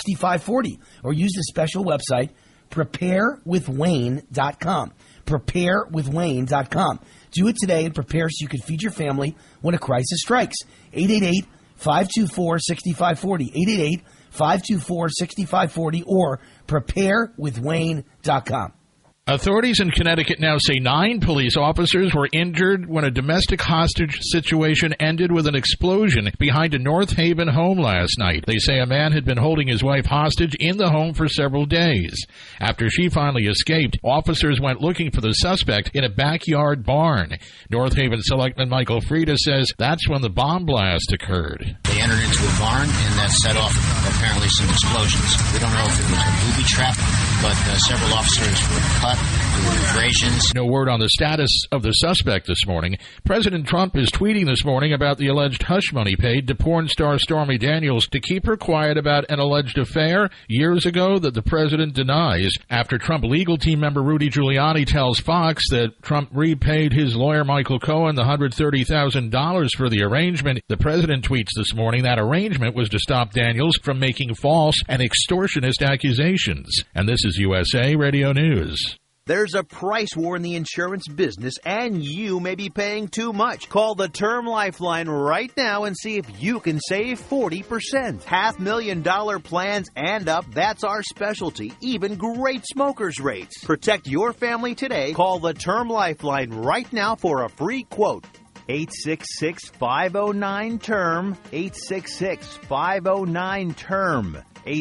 6540, or use the special website preparewithwayne.com. Preparewithwayne.com. Do it today and prepare so you can feed your family when a crisis strikes. 888-524-6540. 888-524-6540 or preparewithwayne.com. Authorities in Connecticut now say 9 police officers were injured when a domestic hostage situation ended with an explosion behind a North Haven home last night. They say a man had been holding his wife hostage in the home for several days. After she finally escaped, officers went looking for the suspect in a backyard barn. North Haven Selectman Michael Frieda says that's when the bomb blast occurred. They entered into a barn and that set off apparently some explosions. We don't know if it was a booby trap, but several officers were cut. No word on the status of the suspect this morning. President Trump is tweeting this morning about the alleged hush money paid to porn star Stormy Daniels to keep her quiet about an alleged affair years ago that the president denies, after Trump legal team member Rudy Giuliani tells Fox that Trump repaid his lawyer Michael Cohen the $130,000 for the arrangement. The president tweets this morning that arrangement was to stop Daniels from making false and extortionist accusations. And this is USA Radio News. There's a price war in the insurance business, and you may be paying too much. Call the Term Lifeline right now and see if you can save 40%. $500,000 plans and up, that's our specialty. Even great smokers' rates. Protect your family today. Call the Term Lifeline right now for a free quote. 866-509-TERM. 866-509-TERM.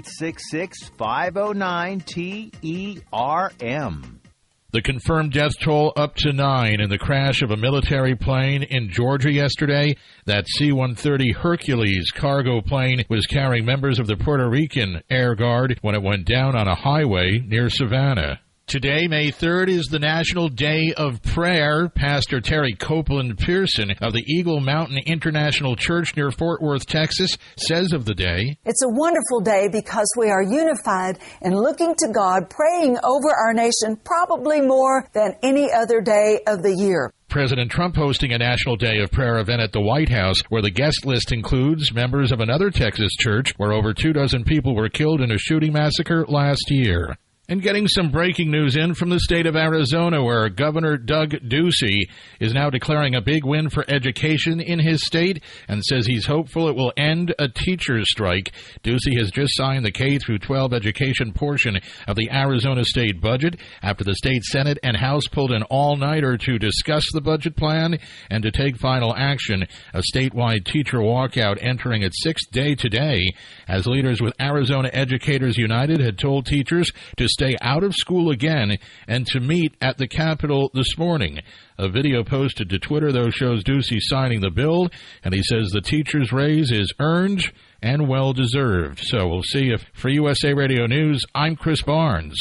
866-509-TERM. The confirmed death toll up to 9 in the crash of a military plane in Georgia yesterday. That C-130 Hercules cargo plane was carrying members of the Puerto Rican Air Guard when it went down on a highway near Savannah. Today, May 3rd, is the National Day of Prayer. Pastor Terry Copeland Pearson of the Eagle Mountain International Church near Fort Worth, Texas, says of the day, "It's a wonderful day because we are unified and looking to God, praying over our nation probably more than any other day of the year." President Trump hosting a National Day of Prayer event at the White House, where the guest list includes members of another Texas church where over 24 people were killed in a shooting massacre last year. And getting some breaking news in from the state of Arizona, where Governor Doug Ducey is now declaring a big win for education in his state and says he's hopeful it will end a teacher's strike. Ducey has just signed the K-12 education portion of the Arizona state budget after the state Senate and House pulled an all-nighter to discuss the budget plan and to take final action. A statewide teacher walkout entering its 6th day today, as leaders with Arizona Educators United had told teachers to stay out of school again and to meet at the Capitol this morning. A video posted to Twitter, though, shows Ducey signing the bill, and he says the teacher's raise is earned and well-deserved. So we'll see if, for USA Radio News, I'm Chris Barnes.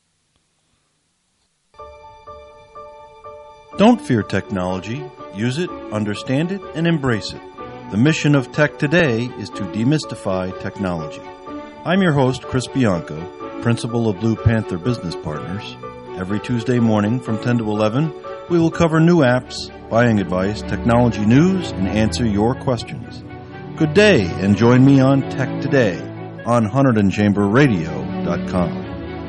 Don't fear technology. Use it, understand it, and embrace it. The mission of Tech Today is to demystify technology. I'm your host, Chris Bianco, principal of Blue Panther Business Partners. Every Tuesday morning from 10 to 11, we will cover new apps, buying advice, technology news, and answer your questions. Good day, and join me on Tech Today on HunterdonChamberRadio.com.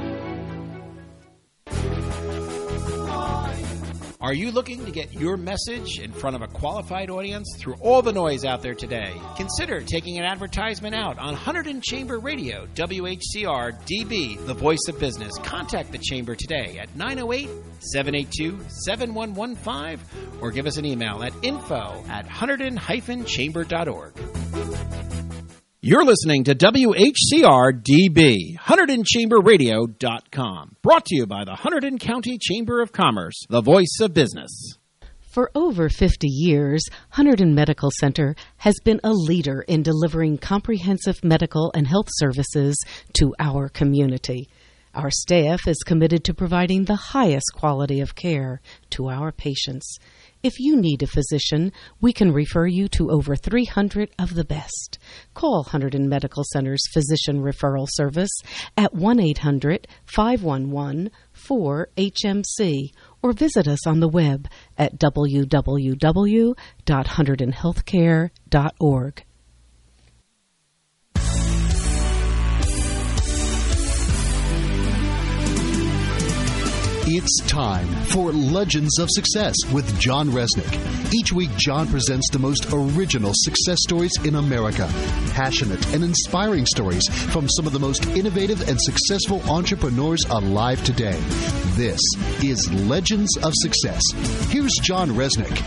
Are you looking to get your message in front of a qualified audience through all the noise out there today? Consider taking an advertisement out on Hunterdon Chamber Radio, WHCR DB, the voice of business. Contact the Chamber today at 908-782-7115 or give us an email at info@hunterdon-chamber.org. You're listening to WHCR DB, HunterdonChamberRadio.com. Brought to you by the Hunterdon County Chamber of Commerce, the voice of business. For over 50 years, Hunterdon Medical Center has been a leader in delivering comprehensive medical and health services to our community. Our staff is committed to providing the highest quality of care to our patients. If you need a physician, we can refer you to over 300 of the best. Call Hunterdon Medical Center's Physician Referral Service at 1-800-511-4HMC or visit us on the web at www.hunterdonhealthcare.org. It's time for Legends of Success with John Resnick. Each week, John presents the most original success stories in America. Passionate and inspiring stories from some of the most innovative and successful entrepreneurs alive today. This is Legends of Success. Here's John Resnick.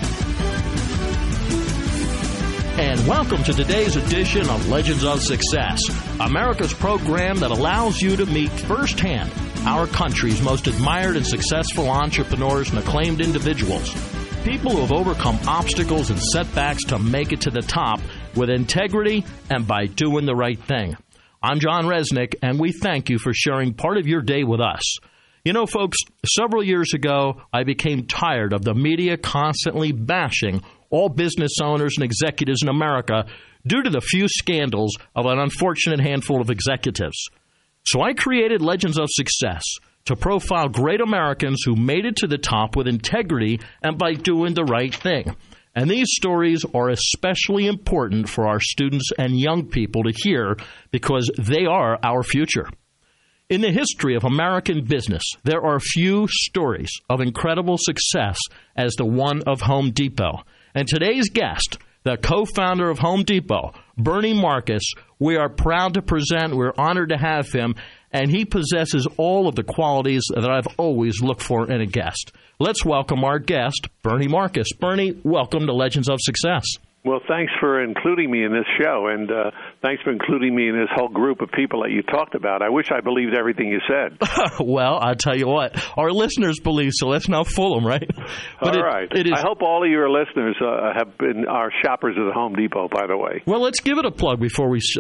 And welcome to today's edition of Legends of Success, America's program that allows you to meet firsthand our country's most admired and successful entrepreneurs and acclaimed individuals. People who have overcome obstacles and setbacks to make it to the top with integrity and by doing the right thing. I'm John Resnick, and we thank you for sharing part of your day with us. You know, folks, several years ago, I became tired of the media constantly bashing all business owners and executives in America due to the few scandals of an unfortunate handful of executives. So I created Legends of Success to profile great Americans who made it to the top with integrity and by doing the right thing. And these stories are especially important for our students and young people to hear because they are our future. In the history of American business, there are few stories of incredible success as the one of Home Depot. And today's guest, the co-founder of Home Depot, Bernie Marcus, we are proud to present, we're honored to have him, and he possesses all of the qualities that I've always looked for in a guest. Let's welcome our guest, Bernie Marcus. Bernie, welcome to Legends of Success. Well, thanks for including me in this show, and thanks for including me in this whole group of people that you talked about. I wish I believed everything you said. Well, I'll tell you what, our listeners believe, so let's not fool them, right? But all right. I hope all of your listeners have been our shoppers at the Home Depot, by the way. Well, let's give it a plug before we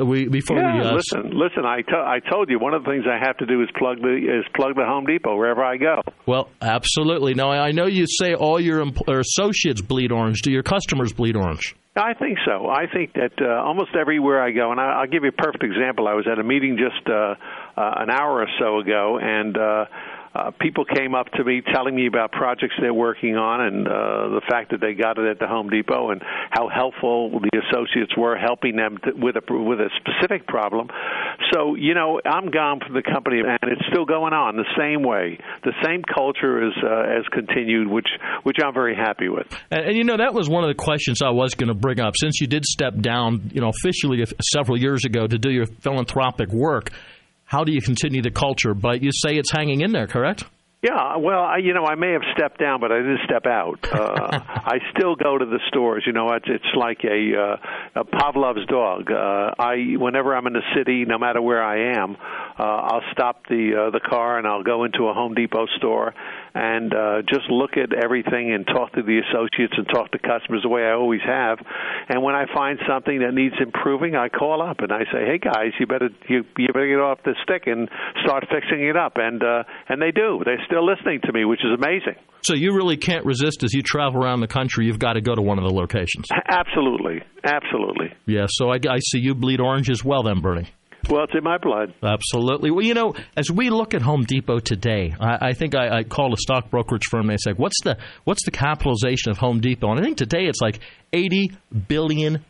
listen. I told you one of the things I have to do is plug the Home Depot wherever I go. Well, absolutely. Now, I know you say all your associates bleed orange. Do your customers bleed orange? I think so. I think that almost everywhere I go, and I'll give you a perfect example. I was at a meeting just an hour or so ago, and people came up to me telling me about projects they're working on and the fact that they got it at the Home Depot and how helpful the associates were helping them with a specific problem. So, you know, I'm gone from the company, and it's still going on the same way. The same culture has continued, which I'm very happy with. And, you know, that was one of the questions I was going to bring up. Since you did step down, you know, officially several years ago to do your philanthropic work, how do you continue the culture? But you say it's hanging in there, correct? Yeah, well, I may have stepped down, but I didn't step out. I still go to the stores. You know, it's like a Pavlov's dog. Whenever I'm in the city, no matter where I am, I'll stop the car and I'll go into a Home Depot store and just look at everything and talk to the associates and talk to customers the way I always have. And when I find something that needs improving, I call up and I say, "Hey guys, you better get off the stick and start fixing it up." And they do. They're still listening to me, which is amazing. So you really can't resist as you travel around the country. You've got to go to one of the locations. Absolutely. Yeah, so I see you bleed orange as well then, Bernie. Well, it's in my blood. Absolutely. Well, you know, as we look at Home Depot today, I think I called a stock brokerage firm and they said, what's the capitalization of Home Depot? And I think today it's like $80 billion.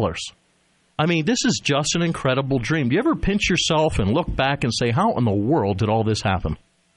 I mean, this is just an incredible dream. Do you ever pinch yourself and look back and say, how in the world did all this happen?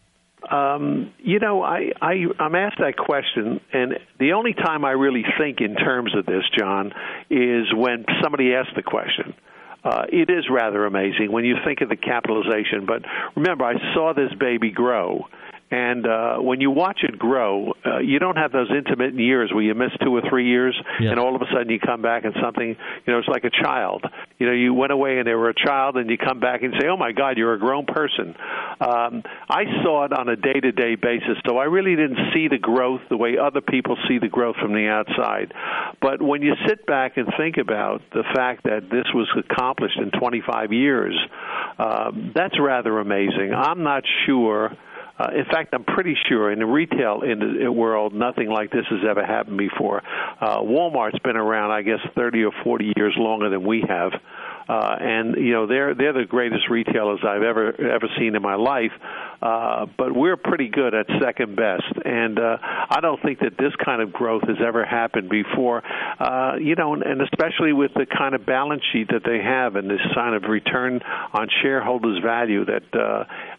You know, I'm asked that question, and the only time I really think in terms of this, John, is when somebody asks the question. It is rather amazing when you think of the capitalization. But remember, I saw this baby grow. And when you watch it grow, you don't have those intermittent years where you miss 2 or 3 years, and all of a sudden you come back and something, you know, it's like a child. You know, you went away and they were a child, and you come back and say, oh, my God, you're a grown person. I saw it on a day-to-day basis, so I really didn't see the growth the way other people see the growth from the outside. But when you sit back and think about the fact that this was accomplished in 25 years, that's rather amazing. I'm not sure. In fact, I'm pretty sure in the retail world, nothing like this has ever happened before. Walmart's been around, I guess, 30 or 40 years longer than we have. And, you know, they're the greatest retailers I've ever seen in my life. But we're pretty good at second best. And I don't think that this kind of growth has ever happened before, you know, and especially with the kind of balance sheet that they have and this kind of return on shareholders' value that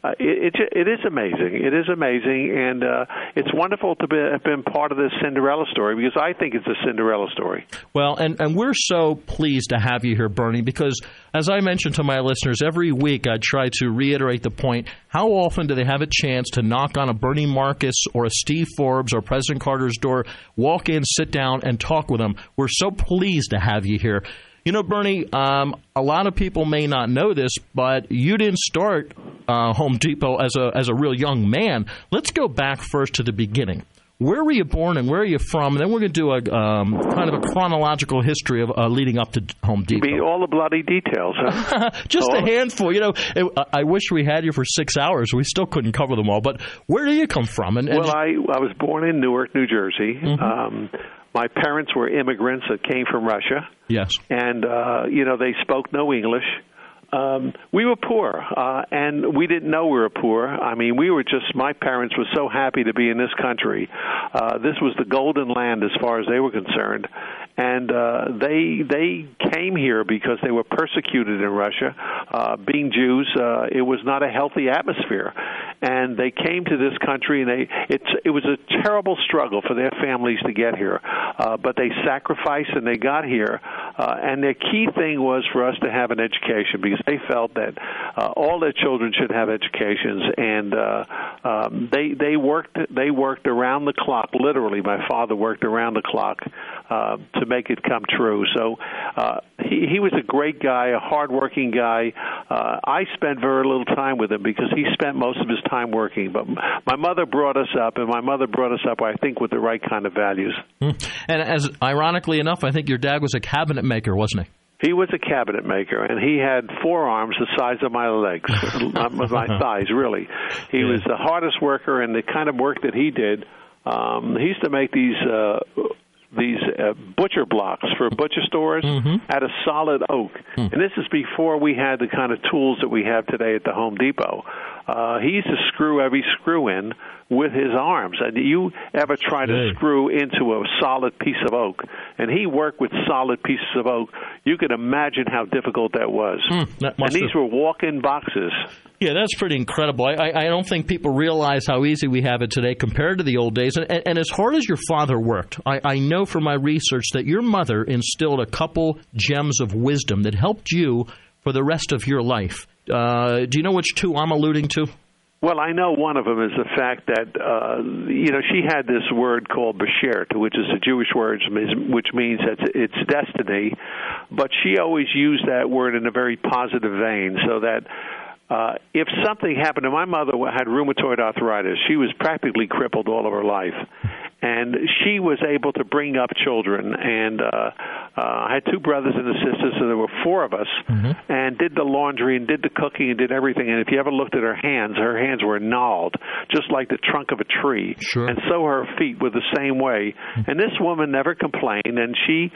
it is amazing. It is amazing, and it's wonderful to have been part of this Cinderella story, because I think it's a Cinderella story. Well, and we're so pleased to have you here, Bernie, because as I mentioned to my listeners, every week I try to reiterate the point, how often do they have a chance to knock on a Bernie Marcus or a Steve Forbes or President Carter's door, walk in, sit down, and talk with them? We're so pleased to have you here. You know, Bernie, a lot of people may not know this, but you didn't start Home Depot as a real young man. Let's go back first to the beginning. Where were you born and where are you from? And then we're going to do a kind of a chronological history of leading up to Home Depot. All the bloody details. Huh? Just a handful. You know, I wish we had you for 6 hours. We still couldn't cover them all. But where do you come from? Well, I was born in Newark, New Jersey. Mm-hmm. My parents were immigrants that came from Russia. Yes. And, they spoke no English. We were poor, and we didn't know we were poor. I mean, my parents were so happy to be in this country. This was the golden land as far as they were concerned. And they came here because they were persecuted in Russia. Being Jews, it was not a healthy atmosphere. And they came to this country, and it was a terrible struggle for their families to get here. But they sacrificed, and they got here. And their key thing was for us to have an education, because they felt that all their children should have educations. And they worked around the clock. Literally, my father worked around the clock to make it come true. So he was a great guy, a hardworking guy. I spent very little time with him because he spent most of his time working. But my mother brought us up, and my mother brought us up, I think, with the right kind of values. And as ironically enough, I think your dad was a cabinet maker, wasn't he? He was a cabinet maker, and he had forearms the size of my legs, my thighs, really. He was the hardest worker, and the kind of work that he did, he used to make these butcher blocks for butcher stores out of solid oak. And this is before we had the kind of tools that we have today at the Home Depot. He used to screw every screw in with his arms. And you ever try to screw into a solid piece of oak, and he worked with solid pieces of oak, you can imagine how difficult that was. And these were walk-in boxes. Yeah, that's pretty incredible. I don't think people realize how easy we have it today compared to the old days. And as hard as your father worked, I know from my research that your mother instilled a couple gems of wisdom that helped you for the rest of your life. Do you know which two I'm alluding to? Well, I know one of them is the fact that, she had this word called beshert, which is a Jewish word, which means that it's destiny. But she always used that word in a very positive vein, so that if something happened, and my mother had rheumatoid arthritis. She was practically crippled all of her life. And she was able to bring up children. And I had two brothers and a sister, so there were four of us, and did the laundry and did the cooking and did everything. And if you ever looked at her hands were gnarled, just like the trunk of a tree. Sure. And so her feet were the same way. And this woman never complained, and she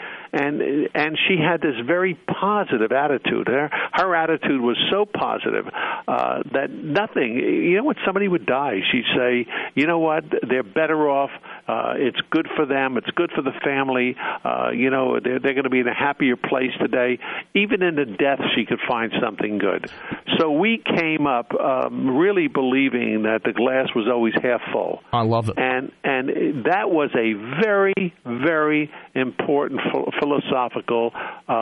had this very positive attitude. Her attitude was so positive that nothing, when somebody would die, she'd say, you know what, they're better off. It's good for them. It's good for the family. They're going to be in a happier place today. Even in the death, she could find something good. So we came up really believing that the glass was always half full. I love it. And that was a very, very important philosophical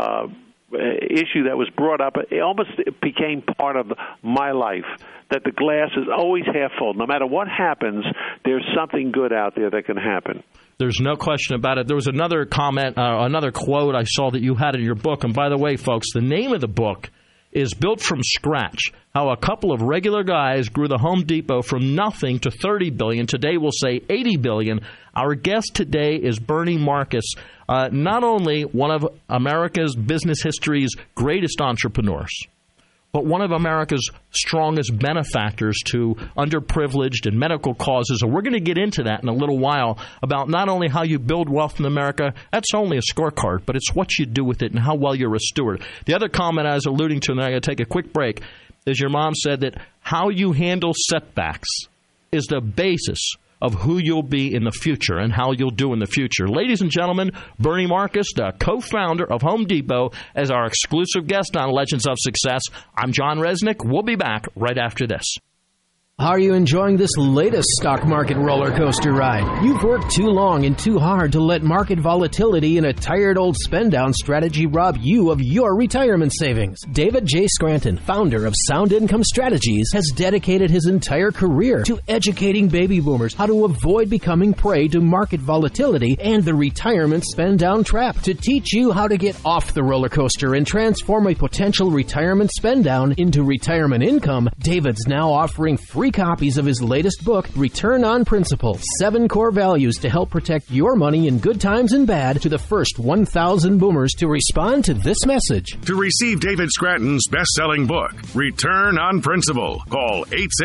issue that was brought up. It almost became part of my life, that the glass is always half full. No matter what happens, there's something good out there that can happen. There's no question about it. There was another comment, another quote I saw that you had in your book. And by the way, folks, the name of the book is Built from Scratch, How a Couple of Regular Guys Grew the Home Depot from Nothing to $30 billion. Today we'll say $80 billion. Our guest today is Bernie Marcus, not only one of America's business history's greatest entrepreneurs, but one of America's strongest benefactors to underprivileged and medical causes. And we're going to get into that in a little while, about not only how you build wealth in America, that's only a scorecard, but it's what you do with it and how well you're a steward. The other comment I was alluding to, and I'm going to take a quick break, is your mom said that how you handle setbacks is the basis of who you'll be in the future and how you'll do in the future. Ladies and gentlemen, Bernie Marcus, the co-founder of Home Depot, as our exclusive guest on Legends of Success. I'm John Resnick. We'll be back right after this. Are you enjoying this latest stock market roller coaster ride? You've worked too long and too hard to let market volatility and a tired old spend-down strategy rob you of your retirement savings. David J. Scranton, founder of Sound Income Strategies, has dedicated his entire career to educating baby boomers how to avoid becoming prey to market volatility and the retirement spend-down trap. To teach you how to get off the roller coaster and transform a potential retirement spend-down into retirement income, David's now offering free copies of his latest book, Return on Principle, 7 core values to help protect your money in good times and bad, to the first 1,000 boomers to respond to this message. To receive David Scranton's best-selling book, Return on Principle, call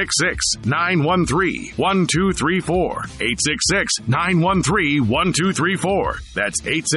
866-913-1234. 866-913-1234. That's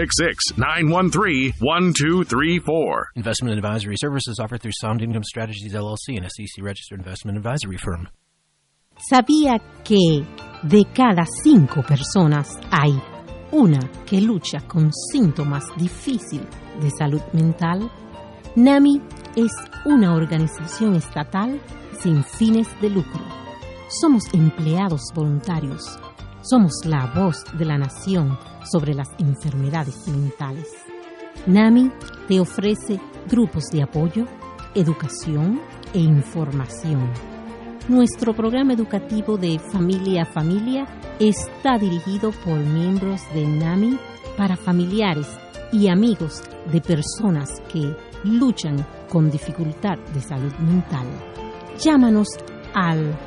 866-913-1234. Investment advisory services offered through Sound Income Strategies, LLC, an SEC-registered investment advisory firm. ¿Sabía que de cada 5 personas hay una que lucha con síntomas difíciles de salud mental? NAMI es una organización estatal sin fines de lucro. Somos empleados voluntarios. Somos la voz de la nación sobre las enfermedades mentales. NAMI te ofrece grupos de apoyo, educación e información. Nuestro programa educativo de Familia a Familia está dirigido por miembros de NAMI para familiares y amigos de personas que luchan con dificultad de salud mental. Llámanos al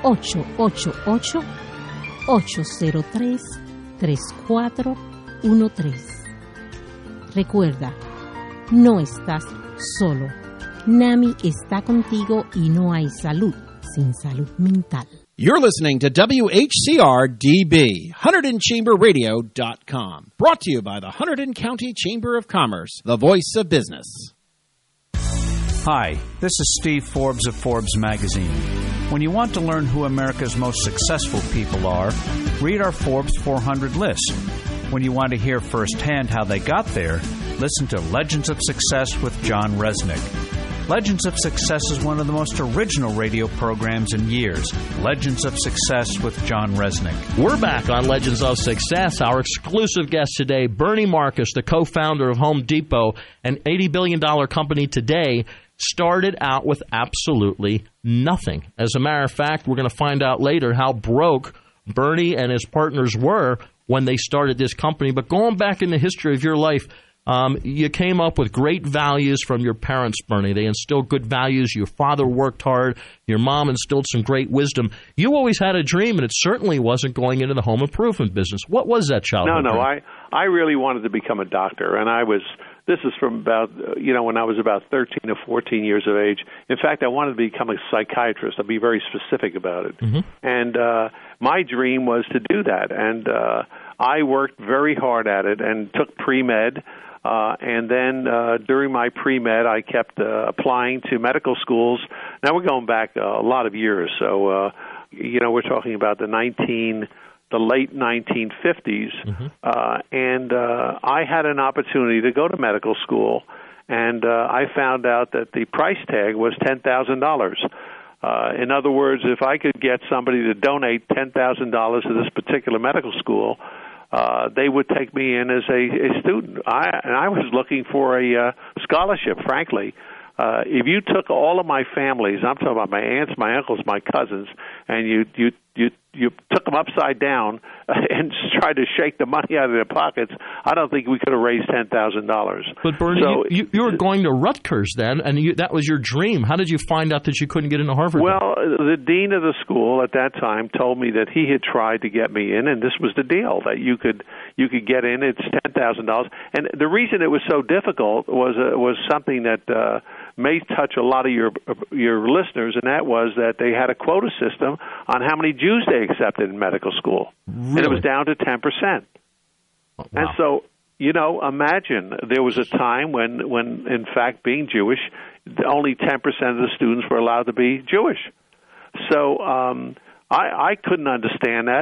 888-803-3413. Recuerda, no estás solo. NAMI está contigo y no hay salud sin salud mental. You're listening to WHCR-DB, HunterdonChamberRadio.com. Brought to you by the Hunterdon County Chamber of Commerce, the voice of business. Hi, this is Steve Forbes of Forbes Magazine. When you want to learn who America's most successful people are, read our Forbes 400 list. When you want to hear firsthand how they got there, listen to Legends of Success with John Resnick. Legends of Success is one of the most original radio programs in years. Legends of Success with John Resnick. We're back on Legends of Success. Our exclusive guest today, Bernie Marcus, the co-founder of Home Depot, an $80 billion company today, started out with absolutely nothing. As a matter of fact, we're going to find out later how broke Bernie and his partners were when they started this company. But going back in the history of your life, you came up with great values from your parents, Bernie. They instilled good values. Your father worked hard. Your mom instilled some great wisdom. You always had a dream, and it certainly wasn't going into the home improvement business. What was that childhood? No, I really wanted to become a doctor, and this is from about, when I was about 13 or 14 years of age. In fact, I wanted to become a psychiatrist. I'll be very specific about it. Mm-hmm. And my dream was to do that, and I worked very hard at it and took pre-med. And then during my pre-med, I kept applying to medical schools. Now we're going back a lot of years, so we're talking about the late 1950s, mm-hmm. And I had an opportunity to go to medical school, and I found out that the price tag was $10,000. In other words, if I could get somebody to donate $10,000 to this particular medical school, they would take me in as a student. I was looking for a scholarship, frankly. If you took all of my families, I'm talking about my aunts, my uncles, my cousins, and you took them upside down and tried to shake the money out of their pockets, I don't think we could have raised $10,000. But Bernie, so, you were going to Rutgers then, and that was your dream. How did you find out that you couldn't get into Harvard? Well, the dean of the school at that time told me that he had tried to get me in, and this was the deal, that you could get in. It's $10,000. And the reason it was so difficult was something that may touch a lot of your listeners, and that was that they had a quota system on how many Jews they accepted in medical school. Really? And it was down to 10%. Wow. And so, imagine there was a time when in fact, being Jewish, only 10% of the students were allowed to be Jewish. So I couldn't understand that.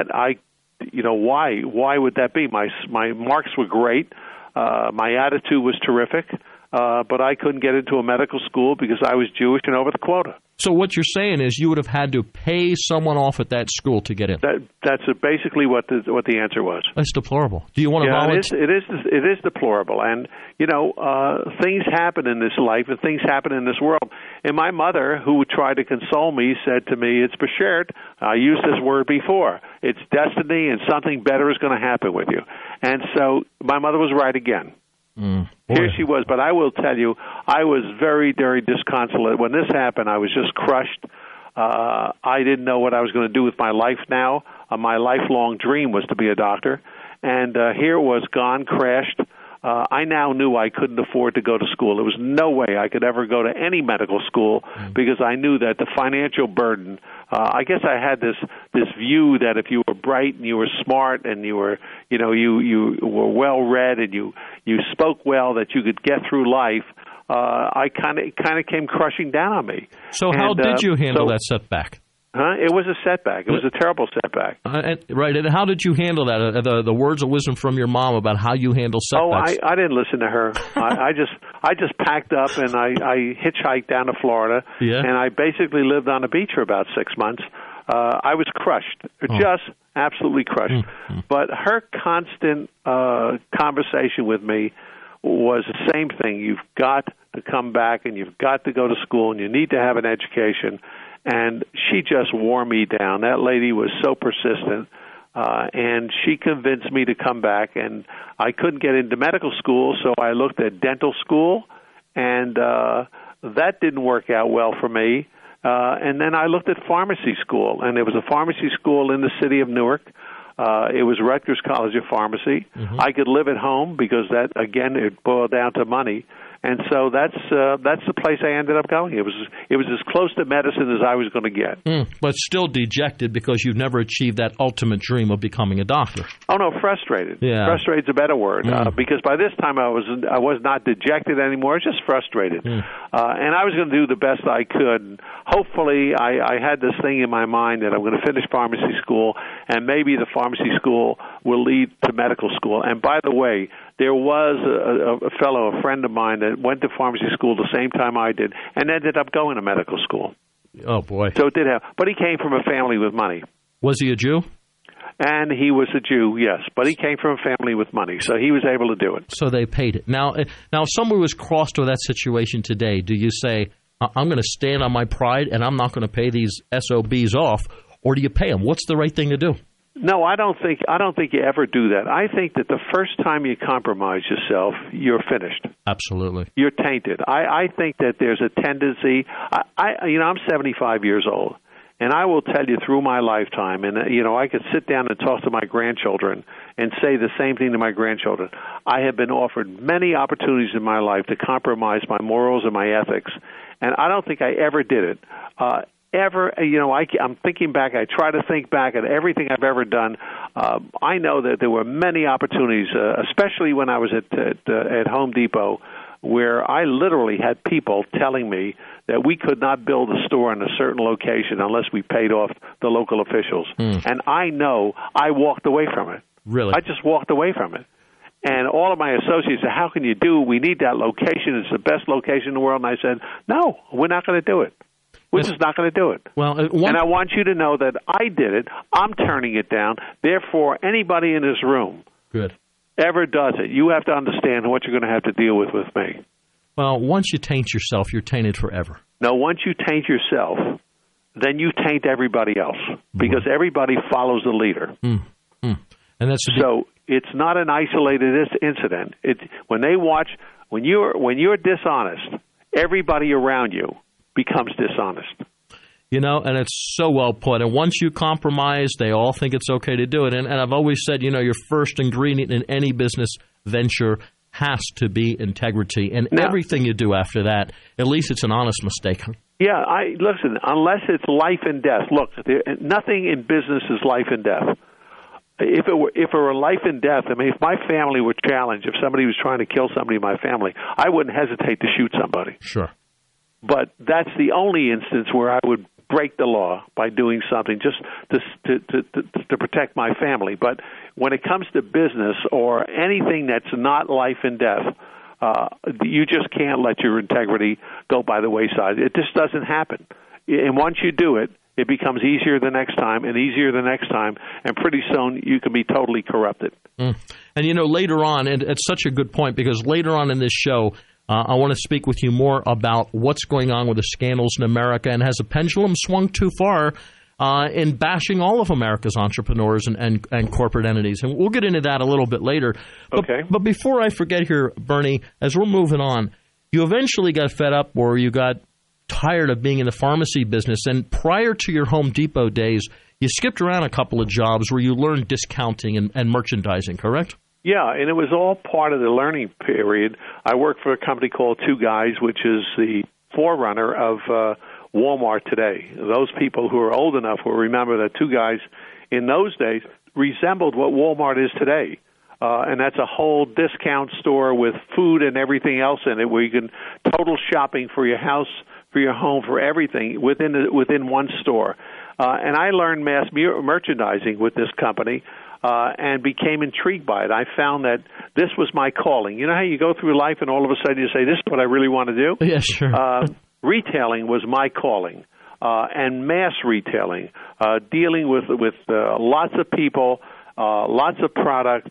Why would that be? My marks were great. My attitude was terrific. But I couldn't get into a medical school because I was Jewish and over the quota. So what you're saying is you would have had to pay someone off at that school to get in. That's basically what the answer was. That's deplorable. Do you want to volunteer? It is deplorable. And, things happen in this life and things happen in this world. And my mother, who would try to console me, said to me, it's Beshert. I used this word before. It's destiny and something better is going to happen with you. And so my mother was right again. Here she was, but I will tell you, I was very, very disconsolate. When this happened, I was just crushed. I didn't know what I was going to do with my life now. My lifelong dream was to be a doctor, and here it was gone, crashed. I now knew I couldn't afford to go to school. There was no way I could ever go to any medical school because I knew that the financial burden. I guess I had this view that if you were bright and you were smart and you were you were well read and you spoke well, that you could get through life. I kind of came crushing down on me. So how did you handle that setback? It was a setback. It was a terrible setback. Right. And how did you handle that? The words of wisdom from your mom about how you handle setbacks. Oh, I didn't listen to her. I just packed up and I hitchhiked down to Florida. Yeah. And I basically lived on the beach for about 6 months. I was crushed, just absolutely crushed. But her constant conversation with me was the same thing. You've got to come back and you've got to go to school and you need to have an education. And she just wore me down. That lady was so persistent, and she convinced me to come back. And I couldn't get into medical school, so I looked at dental school, and that didn't work out well for me. And then I looked at pharmacy school, and there was a pharmacy school in the city of Newark. It was Rutgers College of Pharmacy. I could live at home because that, again, it boiled down to money. And so that's the place I ended up going. It was as close to medicine as I was going to get. But still dejected because you've never achieved that ultimate dream of becoming a doctor. Oh no, frustrated. Yeah. Frustrated's a better word because by this time I was not dejected anymore. I was just frustrated, and I was going to do the best I could. And hopefully, I had this thing in my mind that I'm going to finish pharmacy school, and maybe the pharmacy school will lead to medical school. And by the way, there was a friend of mine that went to pharmacy school the same time I did and ended up going to medical school. Oh, boy. So it did have, but he came from a family with money. Was he a Jew? And he was a Jew, yes, but he came from a family with money, so he was able to do it. So they paid it. Now, if someone was crossed with that situation today, do you say, I'm going to stand on my pride and I'm not going to pay these SOBs off, or do you pay them? What's the right thing to do? No, I don't think you ever do that. I think that the first time you compromise yourself, you're finished. Absolutely. You're tainted. I think that there's a tendency. I'm 75 years old, and I will tell you through my lifetime, and I could sit down and talk to my grandchildren and say the same thing to my grandchildren. I have been offered many opportunities in my life to compromise my morals and my ethics, and I don't think I ever did it. I'm thinking back. I try to think back at everything I've ever done. I know that there were many opportunities, especially when I was at Home Depot, where I literally had people telling me that we could not build a store in a certain location unless we paid off the local officials. And I know I walked away from it. Really? I just walked away from it. And all of my associates said, how can you do? We need that location. It's the best location in the world. And I said, no, we're not going to do it. We're just not going to do it. Well, and I want you to know that I did it. I'm turning it down. Therefore, anybody in this room ever does it, you have to understand what you're going to have to deal with me. Well, once you taint yourself, you're tainted forever. No, once you taint yourself, then you taint everybody else because everybody follows the leader. And that's so it's not an isolated incident. When you're dishonest, everybody around you becomes dishonest. And it's so well put. And once you compromise, they all think it's okay to do it. And I've always said, your first ingredient in any business venture has to be integrity. And everything you do after that, at least it's an honest mistake. Yeah, listen, unless it's life and death. Look, nothing in business is life and death. If it were life and death, if my family were challenged, if somebody was trying to kill somebody in my family, I wouldn't hesitate to shoot somebody. Sure. But that's the only instance where I would break the law by doing something just to protect my family. But when it comes to business or anything that's not life and death, you just can't let your integrity go by the wayside. It just doesn't happen. And once you do it, it becomes easier the next time and easier the next time, and pretty soon you can be totally corrupted. And, later on, and it's such a good point, because later on in this show, I want to speak with you more about what's going on with the scandals in America, and has the pendulum swung too far in bashing all of America's entrepreneurs and corporate entities. And we'll get into that a little bit later. But before I forget here, Bernie, as we're moving on, you eventually got fed up, or you got tired of being in the pharmacy business, and prior to your Home Depot days, you skipped around a couple of jobs where you learned discounting and merchandising, correct? Yeah, and it was all part of the learning period. I worked for a company called Two Guys, which is the forerunner of Walmart today. Those people who are old enough will remember that Two Guys in those days resembled what Walmart is today. And that's a whole discount store with food and everything else in it, where you can total shopping for your house, for your home, for everything within one store. And I learned mass merchandising with this company and became intrigued by it. I found that this was my calling. You know how you go through life and all of a sudden you say, this is what I really want to do? Yeah, sure. Retailing was my calling, and mass retailing, dealing with lots of people, lots of product,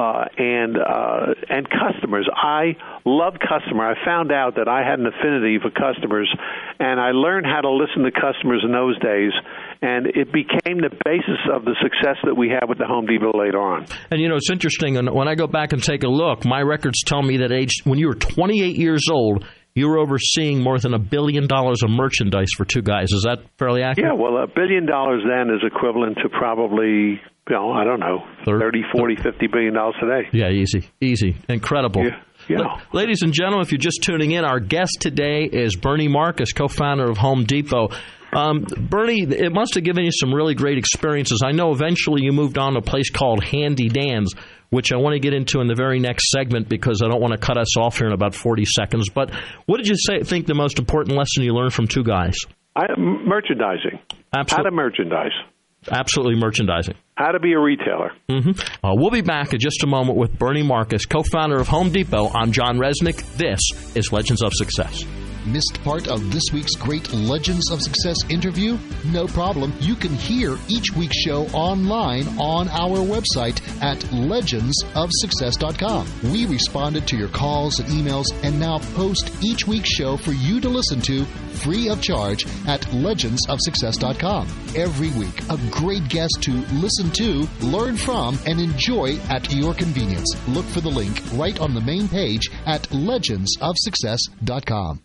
and customers. I love customer. I found out that I had an affinity for customers, and I learned how to listen to customers in those days, and it became the basis of the success that we have with the Home Depot later on. And, it's interesting, and when I go back and take a look, my records tell me that when you were 28 years old, you were overseeing more than $1 billion of merchandise for Two Guys. Is that fairly accurate? Yeah, well, $1 billion then is equivalent to probably, I don't know, 30, 40, $50 billion today. Yeah, easy. Incredible. Yeah. Ladies and gentlemen, if you're just tuning in, our guest today is Bernie Marcus, co-founder of Home Depot. Bernie, it must have given you some really great experiences. I know eventually you moved on to a place called Handy Dan's, which I want to get into in the very next segment, because I don't want to cut us off here in about 40 seconds. But what did you think the most important lesson you learned from Two Guys? Merchandising. Absolutely. How to merchandise. Absolutely, merchandising. How to be a retailer. We'll be back in just a moment with Bernie Marcus, co-founder of Home Depot. I'm John Resnick. This is Legends of Success. Missed part of this week's great Legends of Success interview? No problem. You can hear each week's show online on our website at legendsofsuccess.com. We responded to your calls and emails and now post each week's show for you to listen to free of charge at legendsofsuccess.com. Every week, a great guest to listen to, learn from, and enjoy at your convenience. Look for the link right on the main page at legendsofsuccess.com.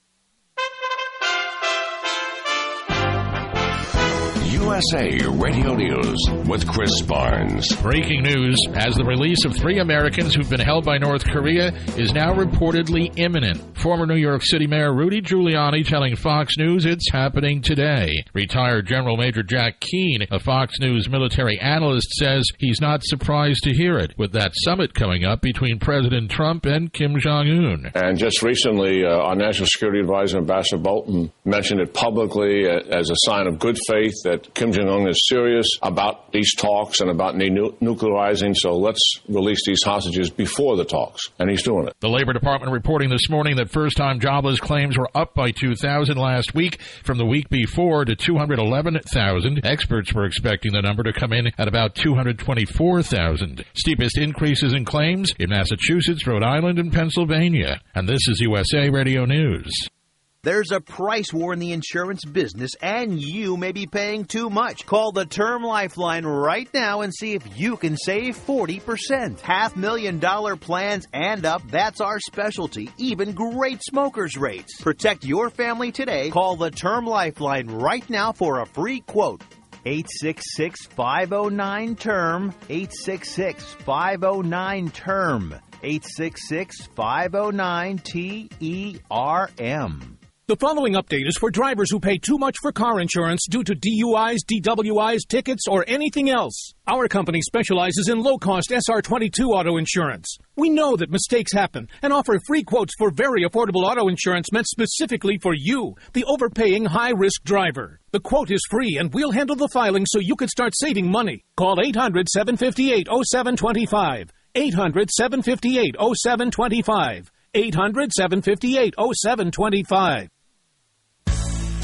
USA Radio News with Chris Barnes. Breaking news, as the release of 3 Americans who've been held by North Korea is now reportedly imminent. Former New York City Mayor Rudy Giuliani telling Fox News it's happening today. Retired General Major Jack Keane, a Fox News military analyst, says he's not surprised to hear it, with that summit coming up between President Trump and Kim Jong-un. And just recently, our National Security Advisor, Ambassador Bolton, mentioned it publicly as a sign of good faith that Kim Jong-un is serious about these talks and about nuclearizing, so let's release these hostages before the talks. And he's doing it. The Labor Department reporting this morning that first-time jobless claims were up by 2,000 last week from the week before to 211,000. Experts were expecting the number to come in at about 224,000. Steepest increases in claims in Massachusetts, Rhode Island, and Pennsylvania. And this is USA Radio News. There's a price war in the insurance business, and you may be paying too much. Call the Term Lifeline right now and see if you can save 40%. $500,000 plans and up, that's our specialty. Even great smokers' rates. Protect your family today. Call the Term Lifeline right now for a free quote. 866-509-TERM. 866-509-TERM. 866-509-TERM. The following update is for drivers who pay too much for car insurance due to DUIs, DWIs, tickets, or anything else. Our company specializes in low-cost SR22 auto insurance. We know that mistakes happen and offer free quotes for very affordable auto insurance meant specifically for you, the overpaying high-risk driver. The quote is free, and we'll handle the filing so you can start saving money. Call 800-758-0725. 800-758-0725. 800-758-0725.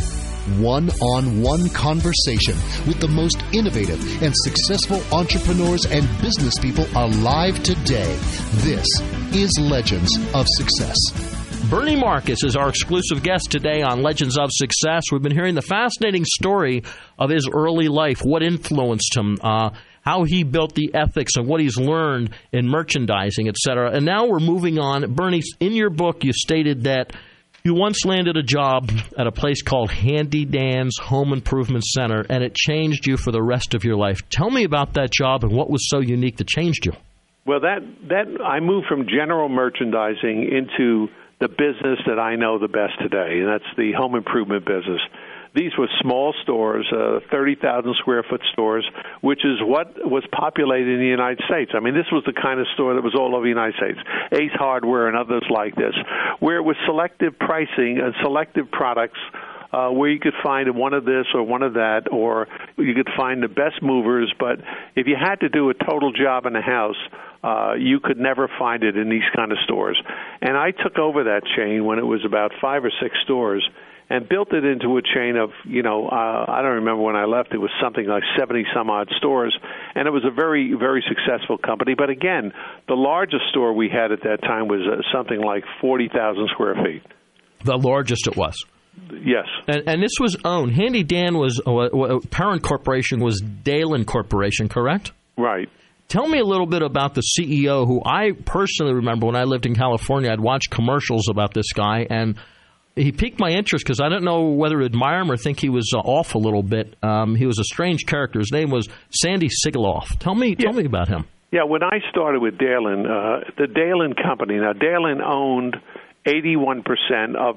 one-on-one conversation with the most innovative and successful entrepreneurs and business people alive today. This is Legends of Success. Bernie Marcus is our exclusive guest today on Legends of Success. We've been hearing the fascinating story of his early life, what influenced him, how he built the ethics and what he's learned in merchandising, etc. And now we're moving on. Bernie, in your book, you stated that you once landed a job at a place called Handy Dan's Home Improvement Center, and it changed you for the rest of your life. Tell me about that job and what was so unique that changed you. Well, that I moved from general merchandising into the business that I know the best today, and that's the home improvement business. These were small stores, 30,000 square foot stores, which is what was populated in the United States. I mean, this was the kind of store that was all over the United States. Ace Hardware and others like this, where it was selective pricing and selective products, where you could find one of this or one of that, or you could find the best movers. But if you had to do a total job in the house, you could never find it in these kind of stores. And I took over that chain when it was about 5 or 6 stores, and built it into a chain of, I don't remember when I left, it was something like 70-some-odd stores, and it was a very, very successful company. But again, the largest store we had at that time was something like 40,000 square feet. The largest it was? Yes. And this was owned. Handy Dan was, parent corporation was Dalen Corporation, correct? Right. Tell me a little bit about the CEO, who I personally remember when I lived in California, I'd watch commercials about this guy, and he piqued my interest because I don't know whether to admire him or think he was off a little bit. He was a strange character. His name was Sandy Sigaloff. Tell me about him. Yeah, when I started with Dalen, the Dalen Company, now Dalen owned 81% of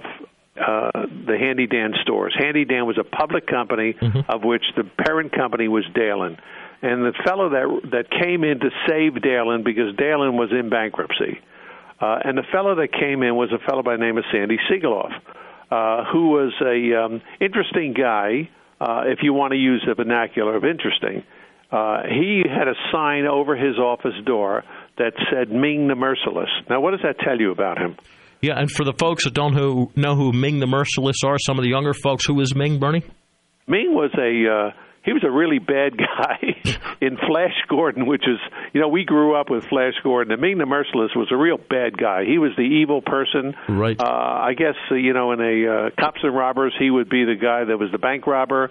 the Handy Dan stores. Handy Dan was a public company, of which the parent company was Dalen. And the fellow that came in to save Dalen, because Dalen was in bankruptcy, and the fellow that came in was a fellow by the name of Sandy Sigaloff, who was a interesting guy, if you want to use the vernacular of interesting. He had a sign over his office door that said Ming the Merciless. Now, what does that tell you about him? Yeah, and for the folks that don't know who Ming the Merciless are, some of the younger folks, who is Ming, Bernie? Ming was he was a really bad guy in Flash Gordon, which is, we grew up with Flash Gordon. And Ming the Merciless was a real bad guy. He was the evil person. Right. I guess, in a Cops and Robbers, he would be the guy that was the bank robber.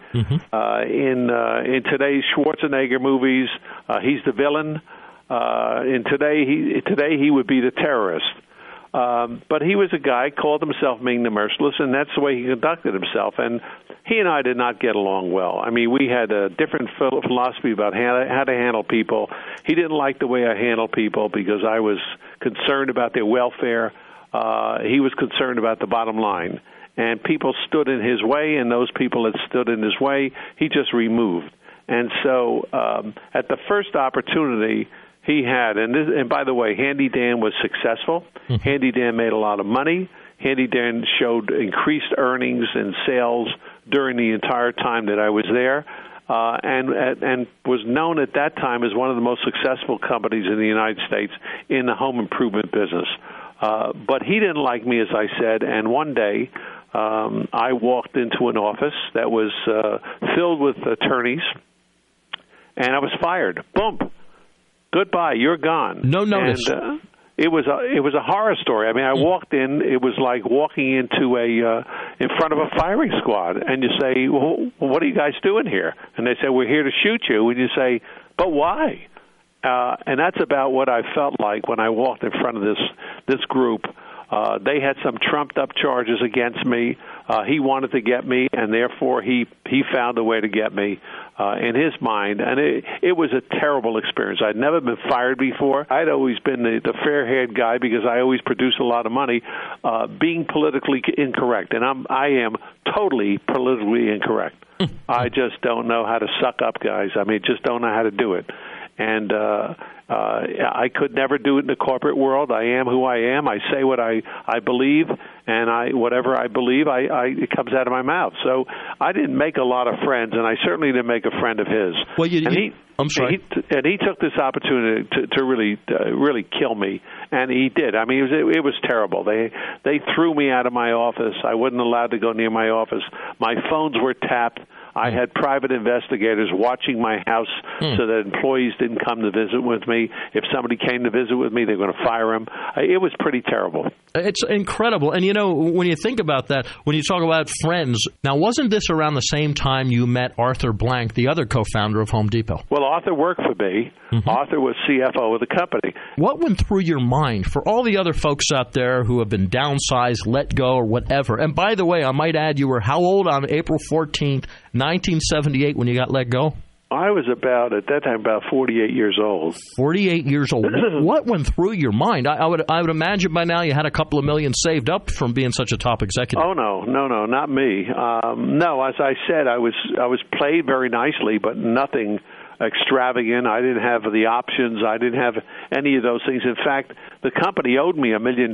In today's Schwarzenegger movies, he's the villain. Today he would be the terrorist. But he was a guy, called himself Ming the Merciless, and that's the way he conducted himself. And he and I did not get along well. I mean, we had a different philosophy about how to handle people. He didn't like the way I handled people because I was concerned about their welfare. He was concerned about the bottom line. And people stood in his way, and those people that stood in his way, he just removed. And so at the first opportunity he had, and by the way, Handy Dan was successful. Handy Dan made a lot of money. Handy Dan showed increased earnings and sales during the entire time that I was there, and was known at that time as one of the most successful companies in the United States in the home improvement business. But he didn't like me, as I said, and one day I walked into an office that was filled with attorneys, and I was fired. Boom. Goodbye, you're gone. No notice. And, it was a horror story. I mean, I walked in. It was like walking into in front of a firing squad, and you say, "Well, what are you guys doing here?" And they say, "We're here to shoot you." And you say, "But why?" And that's about what I felt like when I walked in front of this group. They had some trumped-up charges against me. He wanted to get me, and therefore he found a way to get me in his mind. And it was a terrible experience. I'd never been fired before. I'd always been the fair-haired guy because I always produced a lot of money, being politically incorrect. And I am totally politically incorrect. I just don't know how to suck up, guys. I mean, just don't know how to do it. And I could never do it in the corporate world. I am who I am. I say what I believe, and whatever I believe, it comes out of my mouth. So I didn't make a lot of friends, and I certainly didn't make a friend of his. Well, I'm sorry. He took this opportunity to really kill me, and he did. I mean, it was terrible. They threw me out of my office. I wasn't allowed to go near my office. My phones were tapped. I had private investigators watching my house so that employees didn't come to visit with me. If somebody came to visit with me, they were going to fire him. It was pretty terrible. It's incredible. And, when you think about that, when you talk about friends, now, wasn't this around the same time you met Arthur Blank, the other co-founder of Home Depot? Well, Arthur worked for me. Mm-hmm. Arthur was CFO of the company. What went through your mind for all the other folks out there who have been downsized, let go, or whatever? And by the way, I might add, you were how old on April 14th, 1978 when you got let go? I was at that time about 48 years old. 48 years old. What went through your mind? I would imagine by now you had a couple of million saved up from being such a top executive. Oh no, not me. No, as I said, I was played very nicely, but nothing extravagant. I didn't have the options. I didn't have any of those things. In fact, the company owed me $1 million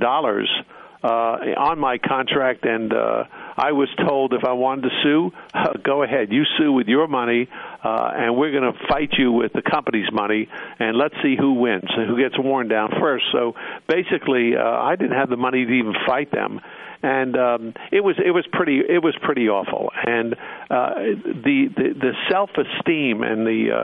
on my contract, and I was told if I wanted to sue, go ahead, you sue with your money, and we're going to fight you with the company's money, and let's see who wins and who gets worn down first. So basically, I didn't have the money to even fight them, and it was pretty awful. And the self-esteem and the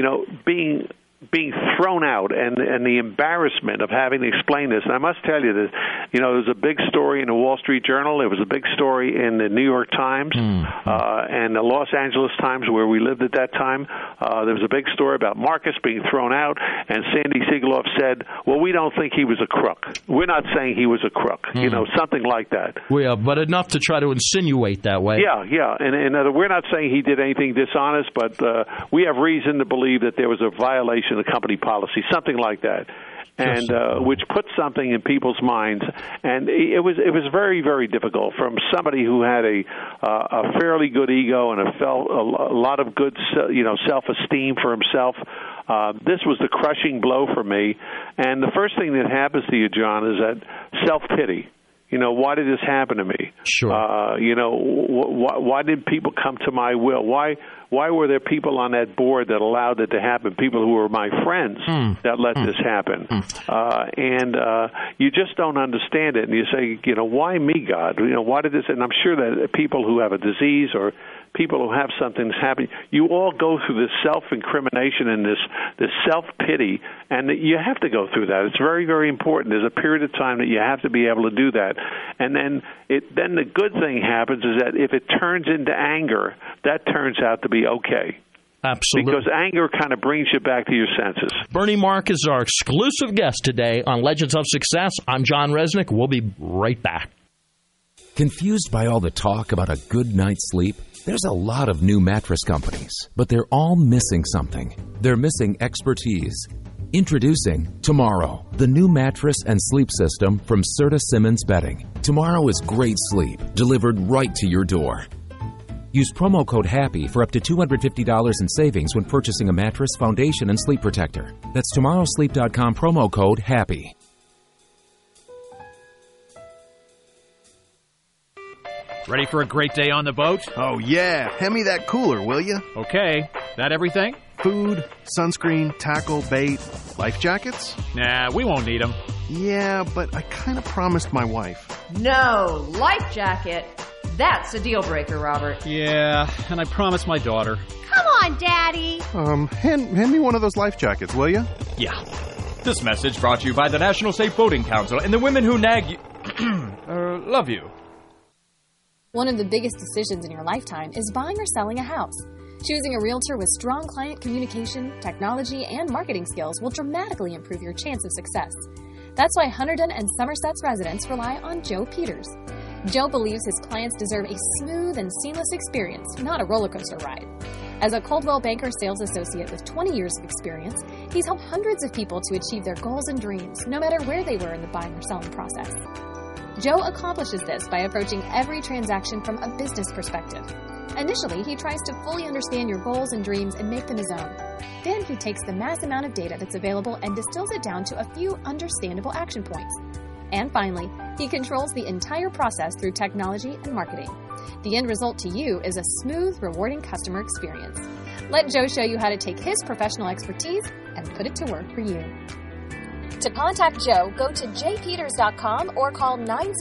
being thrown out and the embarrassment of having to explain this. And I must tell you this, there was a big story in the Wall Street Journal. There was a big story in the New York Times and the Los Angeles Times, where we lived at that time. There was a big story about Marcus being thrown out, and Sandy Siegaloff said, well, we don't think he was a crook. We're not saying he was a crook, something like that. Yeah, but enough to try to insinuate that way. Yeah. And we're not saying he did anything dishonest, but we have reason to believe that there was a violation of the company policy, something like that, and which put something in people's minds. And it was very, very difficult from somebody who had a fairly good ego and felt a lot of good self-esteem for himself. This was the crushing blow for me. And the first thing that happens to you, John, is that self-pity. Why did this happen to me? Sure. Why did people come to my will? Why were there people on that board that allowed it to happen? People who were my friends that let this happen. And you just don't understand it. And you say, why me, God? Why did this? And I'm sure that people who have a disease or people who have something that's happening, you all go through this self-incrimination and this self-pity, and you have to go through that. It's very, very important. There's a period of time that you have to be able to do that. And then the good thing happens is that if it turns into anger, that turns out to be okay. Absolutely. Because anger kind of brings you back to your senses. Bernie Mark is our exclusive guest today on Legends of Success. I'm John Resnick. We'll be right back. Confused by all the talk about a good night's sleep? There's a lot of new mattress companies, but they're all missing something. They're missing expertise. Introducing Tomorrow, the new mattress and sleep system from Serta Simmons Bedding. Tomorrow is great sleep, delivered right to your door. Use promo code HAPPY for up to $250 in savings when purchasing a mattress, foundation, and sleep protector. That's tomorrowsleep.com, promo code HAPPY. Ready for a great day on the boat? Oh, yeah. Hand me that cooler, will you? Okay. That everything? Food, sunscreen, tackle, bait, life jackets? Nah, we won't need them. Yeah, but I kind of promised my wife. No, life jacket. That's a deal breaker, Robert. Yeah, and I promised my daughter. Come on, Daddy. Hand me one of those life jackets, will you? Yeah. This message brought to you by the National Safe Boating Council and the women who nag you... love you. One of the biggest decisions in your lifetime is buying or selling a house. Choosing a realtor with strong client communication, technology, and marketing skills will dramatically improve your chance of success. That's why Hunterdon and Somerset's residents rely on Joe Peters. Joe believes his clients deserve a smooth and seamless experience, not a roller coaster ride. As a Coldwell Banker sales associate with 20 years of experience, he's helped hundreds of people to achieve their goals and dreams, no matter where they were in the buying or selling process. Joe accomplishes this by approaching every transaction from a business perspective. Initially, he tries to fully understand your goals and dreams and make them his own. Then he takes the mass amount of data that's available and distills it down to a few understandable action points. And finally, he controls the entire process through technology and marketing. The end result to you is a smooth, rewarding customer experience. Let Joe show you how to take his professional expertise and put it to work for you. To contact Joe, go to jpeters.com or call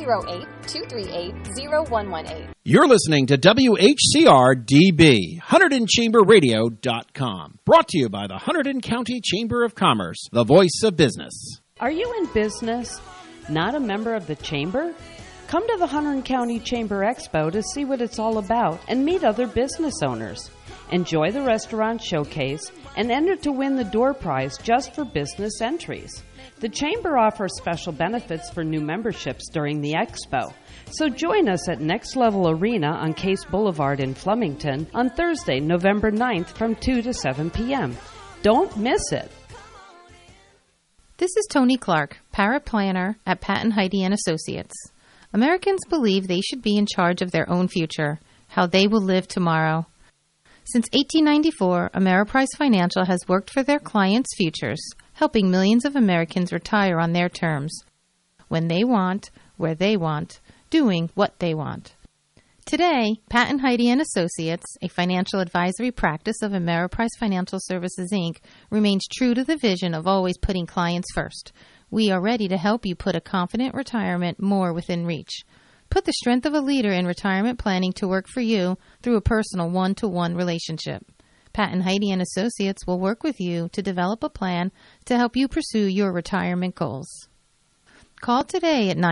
908-238-0118. You're listening to WHCR-DB, HunterdonChamberRadio.com. Brought to you by the Hunterdon County Chamber of Commerce, the voice of business. Are you in business? Not a member of the Chamber? Come to the Hunterdon County Chamber Expo to see what it's all about and meet other business owners. Enjoy the restaurant showcase and enter to win the door prize just for business entries. The Chamber offers special benefits for new memberships during the Expo. So join us at Next Level Arena on Case Boulevard in Flemington on Thursday, November 9th from 2 to 7 p.m. Don't miss it. This is Tony Clark, paraplanner at Patton Heidi & Associates. Americans believe they should be in charge of their own future, how they will live tomorrow. Since 1894, Ameriprise Financial has worked for their clients' futures, helping millions of Americans retire on their terms, when they want, where they want, doing what they want. Today, Patton Heidi & Associates, a financial advisory practice of Ameriprise Financial Services, Inc., remains true to the vision of always putting clients first. We are ready to help you put a confident retirement more within reach. Put the strength of a leader in retirement planning to work for you through a personal one-to-one relationship. Patton Heidi & Associates will work with you to develop a plan to help you pursue your retirement goals. Call today at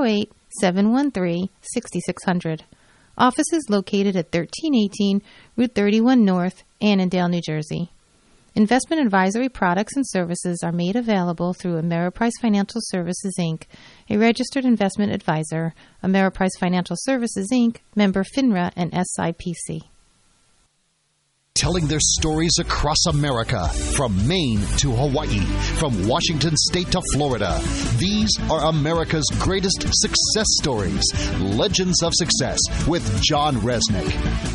908-713-6600. Office is located at 1318 Route 31 North, Annandale, New Jersey. Investment advisory products and services are made available through Ameriprise Financial Services, Inc., a registered investment advisor, Ameriprise Financial Services, Inc., member FINRA and SIPC. Telling their stories across America, from Maine to Hawaii, from Washington State to Florida. These are America's greatest success stories. Legends of Success with John Resnick.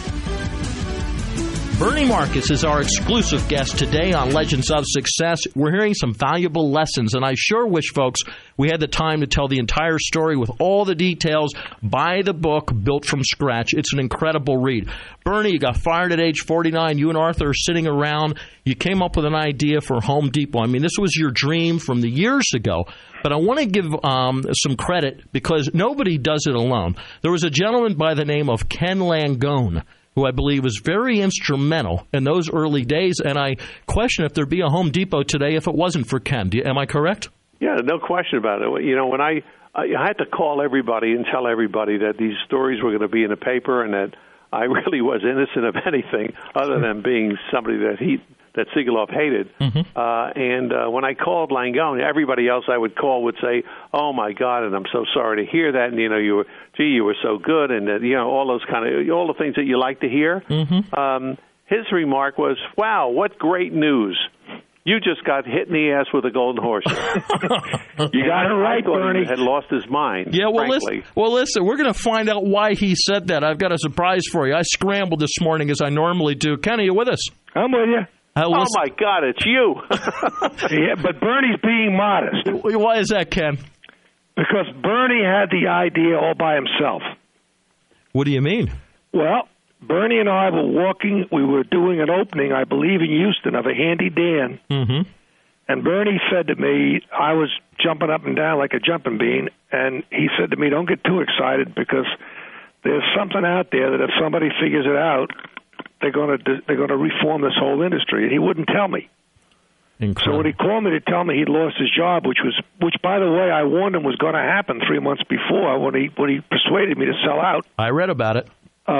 Bernie Marcus is our exclusive guest today on Legends of Success. We're hearing some valuable lessons, and I sure wish, folks, we had the time to tell the entire story with all the details. Buy the book, Built from Scratch. It's an incredible read. Bernie, you got fired at age 49. You and Arthur are sitting around. You came up with an idea for Home Depot. I mean, this was your dream from the years ago. But I want to give some credit because nobody does it alone. There was a gentleman by the name of Ken Langone, who I believe was very instrumental in those early days, and I question if there'd be a Home Depot today if it wasn't for Ken. Am I correct? Yeah, no question about it. You know, when I had to call everybody and tell everybody that these stories were going to be in the paper and that I really was innocent of anything other than being somebody that Siegaloff hated. And when I called Langone, everybody else I would call would say, "Oh my God," and I'm so sorry to hear that. And you were so good, and all those all the things that you like to hear. His remark was, "Wow, what great news! You just got hit in the ass with a golden horse." You got it right, Bernie. He had lost his mind. Yeah, listen, we're going to find out why he said that. I've got a surprise for you. I scrambled this morning as I normally do. Ken, are you with us? I'm with you. Oh, my God, it's you. Yeah, but Bernie's being modest. Why is that, Ken? Because Bernie had the idea all by himself. What do you mean? Well, Bernie and I were walking. We were doing an opening, I believe, in Houston of a Handy Dan. And Bernie said to me, I was jumping up and down like a jumping bean, and he said to me, "Don't get too excited because there's something out there that if somebody figures it out, they're going to reform this whole industry." And he wouldn't tell me. Incredible. So when he called me to tell me he'd lost his job, which by the way, I warned him was going to happen 3 months before when he persuaded me to sell out. I read about it.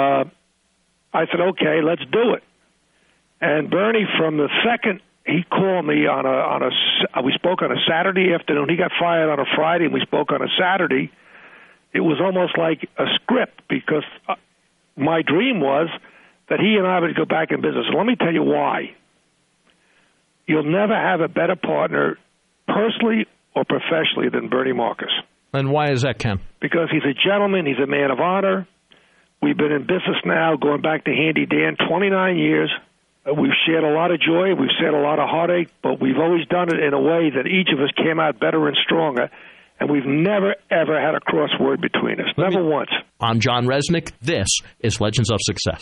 I said, "Okay, let's do it." And Bernie, from the second he called me we spoke on a Saturday afternoon. He got fired on a Friday, and we spoke on a Saturday. It was almost like a script because my dream was that he and I would go back in business. And let me tell you why. You'll never have a better partner, personally or professionally, than Bernie Marcus. And why is that, Ken? Because he's a gentleman. He's a man of honor. We've been in business now, going back to Handy Dan, 29 years. We've shared a lot of joy. We've shared a lot of heartache, but we've always done it in a way that each of us came out better and stronger. And we've never, ever had a crossword between us. Never once. I'm John Resnick. This is Legends of Success.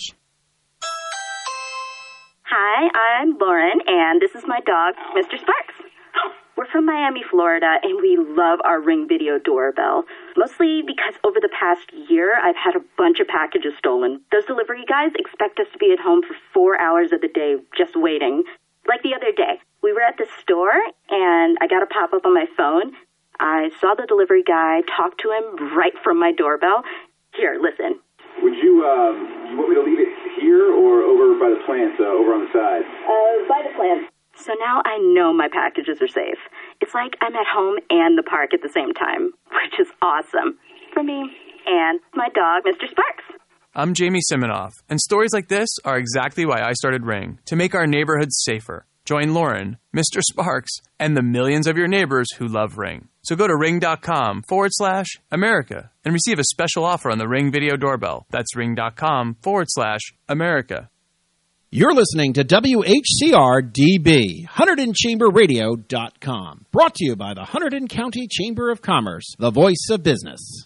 Hi, I'm Lauren, and this is my dog, Mr. Sparks. We're from Miami, Florida, and we love our Ring video doorbell, mostly because over the past year, I've had a bunch of packages stolen. Those delivery guys expect us to be at home for 4 hours of the day just waiting. Like the other day, we were at the store, and I got a pop-up on my phone. I saw the delivery guy, talk to him right from my doorbell. Here, listen. Would you want me to leave it here or over by the plant, over on the side? By the plant. So now I know my packages are safe. It's like I'm at home and the park at the same time, which is awesome for me and my dog, Mr. Sparks. I'm Jamie Siminoff, and stories like this are exactly why I started Ring, to make our neighborhoods safer. Join Lauren, Mr. Sparks, and the millions of your neighbors who love Ring. So go to ring.com/America and receive a special offer on the Ring video doorbell. That's ring.com/America. You're listening to WHCR-DB, HunterdonChamberRadio.com. Brought to you by the Hunterdon County Chamber of Commerce, the voice of business.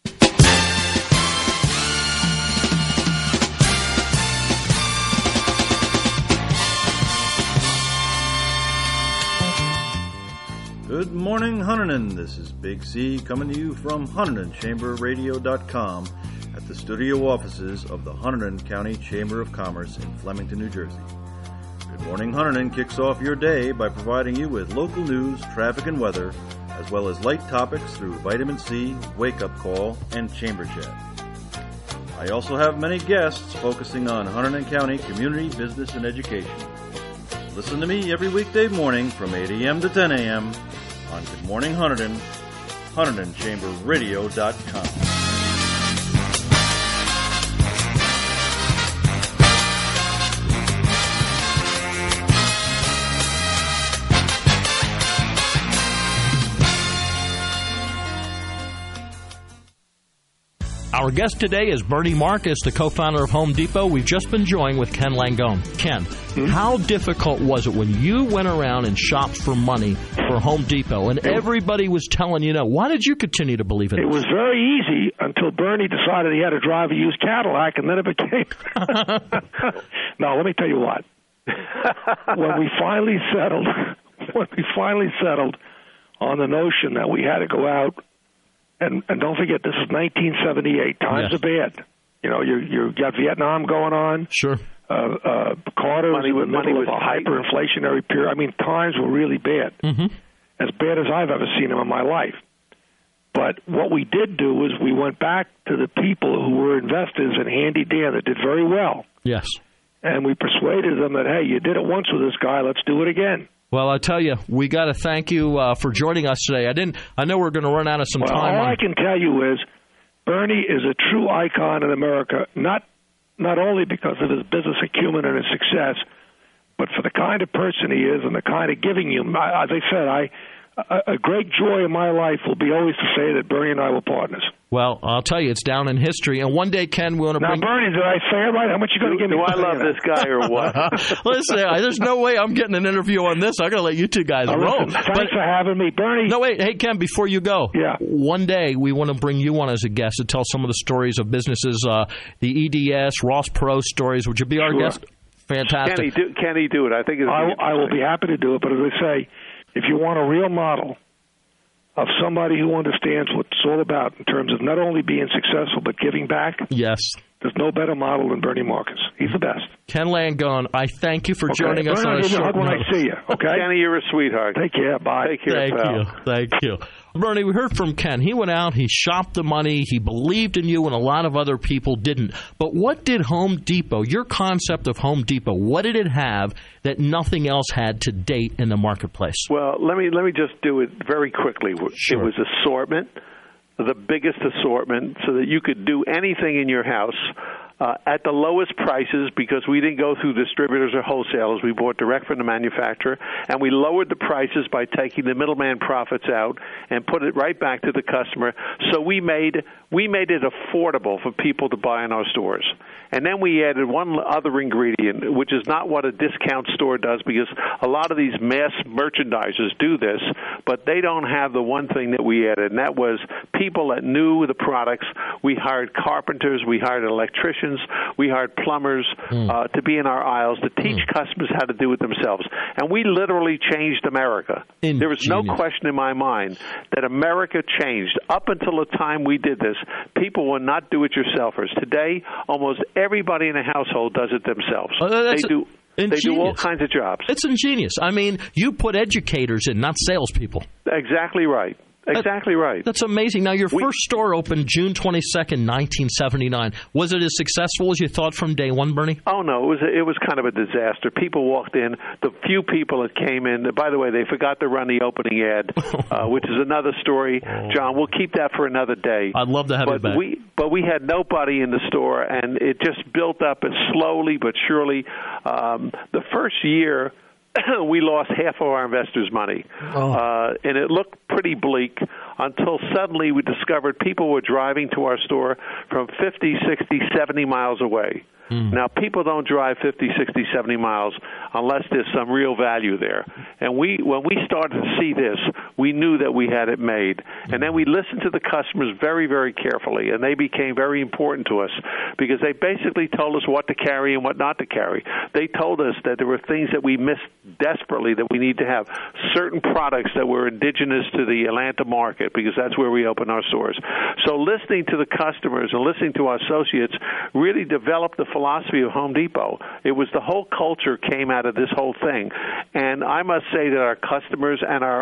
Good morning, Hunterdon. This is Big C coming to you from HunterdonChamberRadio.com at the studio offices of the Hunterdon County Chamber of Commerce in Flemington, New Jersey. Good Morning Hunterdon kicks off your day by providing you with local news, traffic, and weather, as well as light topics through Vitamin C, Wake Up Call, and Chamber Chat. I also have many guests focusing on Hunterdon County community, business, and education. Listen to me every weekday morning from 8 a.m. to 10 a.m. on Good Morning Hunterdon, HunterdonChamberRadio.com. Our guest today is Bernie Marcus, the co-founder of Home Depot. We've just been joined with Ken Langone. Ken, how difficult was it when you went around and shopped for money for Home Depot and everybody was telling you no? Why did you continue to believe in it? It was very easy until Bernie decided he had to drive a used Cadillac, and then it became... No, let me tell you what. When we finally settled on the notion that we had to go out, and don't forget, this is 1978. Times are bad. You know, you got Vietnam going on. Sure. Carter was in the middle of a hyperinflationary period. I mean, times were really bad. Mm-hmm. As bad as I've ever seen them in my life. But what we did do is we went back to the people who were investors in Handy Dan that did very well. Yes. And we persuaded them that, hey, you did it once with this guy, let's do it again. Well, I tell you, we got to thank you for joining us today. I know we're going to run out of some time. All I can tell you is Bernie is a true icon in America, not only because of his business acumen and his success, but for the kind of person he is and the kind of giving you. As I said, a great joy in my life will be always to say that Bernie and I were partners. Well, I'll tell you, it's down in history. And one day, Ken, we want to bring... Now, Bernie, did I say it right? How much you going to give me? Do I love this guy or what? Listen, there's no way I'm getting an interview on this. I'm going to let you two guys roll. Thanks for having me, Bernie. No, wait. Hey, Ken, before you go. Yeah. One day, we want to bring you on as a guest to tell some of the stories of businesses, the EDS, Ross Perot stories. Would you be our guest? Fantastic. Can he do it? I think I will be happy to do it. But as I say, if you want a real model of somebody who understands what it's all about in terms of not only being successful but giving back. Yes. There's no better model than Bernie Marcus. He's the best. Ken Langone, I thank you for joining us on a short when notice. I see you, okay? Kenny, you're a sweetheart. Take care. Bye. Take care, pal. Thank you. Bernie, we heard from Ken. He went out, he shopped the money, he believed in you, and a lot of other people didn't. But what did Home Depot, your concept of Home Depot, what did it have that nothing else had to date in the marketplace? Well, let me just do it very quickly. Sure. It was assortment, the biggest assortment, so that you could do anything in your house. at the lowest prices because we didn't go through distributors or wholesalers. We bought direct from the manufacturer, and we lowered the prices by taking the middleman profits out and put it right back to the customer. So we made it affordable for people to buy in our stores. And then we added one other ingredient, which is not what a discount store does, because a lot of these mass merchandisers do this, but they don't have the one thing that we added, and that was people that knew the products. We hired carpenters, we hired electricians, we hired plumbers to be in our aisles to teach customers how to do it themselves. And we literally changed America. There was no question in my mind that America changed. Up until the time we did this, people were not do-it-yourselfers. Today, almost everybody in a household does it themselves. They do all kinds of jobs. It's ingenious. I mean, you put educators in, not salespeople. Exactly right. Exactly right. That's amazing. Now, your first store opened June 22nd, 1979. Was it as successful as you thought from day one, Bernie? Oh, no. It was kind of a disaster. People walked in. The few people that came in, by the way, they forgot to run the opening ad, which is another story. John, we'll keep that for another day. I'd love to have it back. But we had nobody in the store, and it just built up slowly but surely. The first year, we lost half of our investors' money. And it looked pretty bleak until suddenly we discovered people were driving to our store from 50, 60, 70 miles away. Now, people don't drive 50, 60, 70 miles unless there's some real value there. And when we started to see this, we knew that we had it made. And then we listened to the customers very, very carefully, and they became very important to us because they basically told us what to carry and what not to carry. They told us that there were things that we missed desperately that we need to have, certain products that were indigenous to the Atlanta market because that's where we opened our stores. So listening to the customers and listening to our associates really developed the philosophy of Home Depot. It was the whole culture came out of this whole thing. And I must say that our customers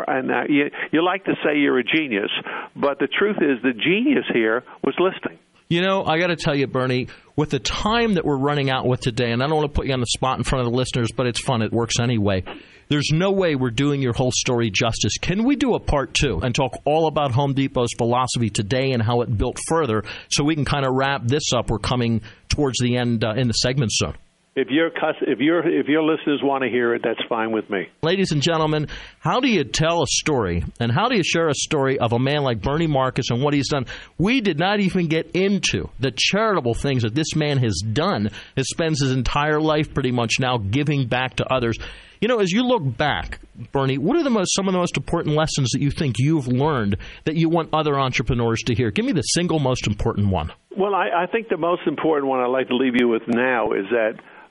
you like to say you're a genius, but the truth is the genius here was listening. You know, I got to tell you, Bernie, with the time that we're running out with today, and I don't want to put you on the spot in front of the listeners, but it's fun. It works anyway. There's no way we're doing your whole story justice. Can we do a part 2 and talk all about Home Depot's philosophy today and how it built further so we can kind of wrap this up? We're coming towards the end in the segment soon. If your listeners want to hear it, that's fine with me. Ladies and gentlemen, how do you tell a story and how do you share a story of a man like Bernie Marcus and what he's done? We did not even get into the charitable things that this man has done. He spends his entire life pretty much now giving back to others. You know, as you look back, Bernie, what are some of the most important lessons that you think you've learned that you want other entrepreneurs to hear? Give me the single most important one. Well, I think the most important one I'd like to leave you with now is that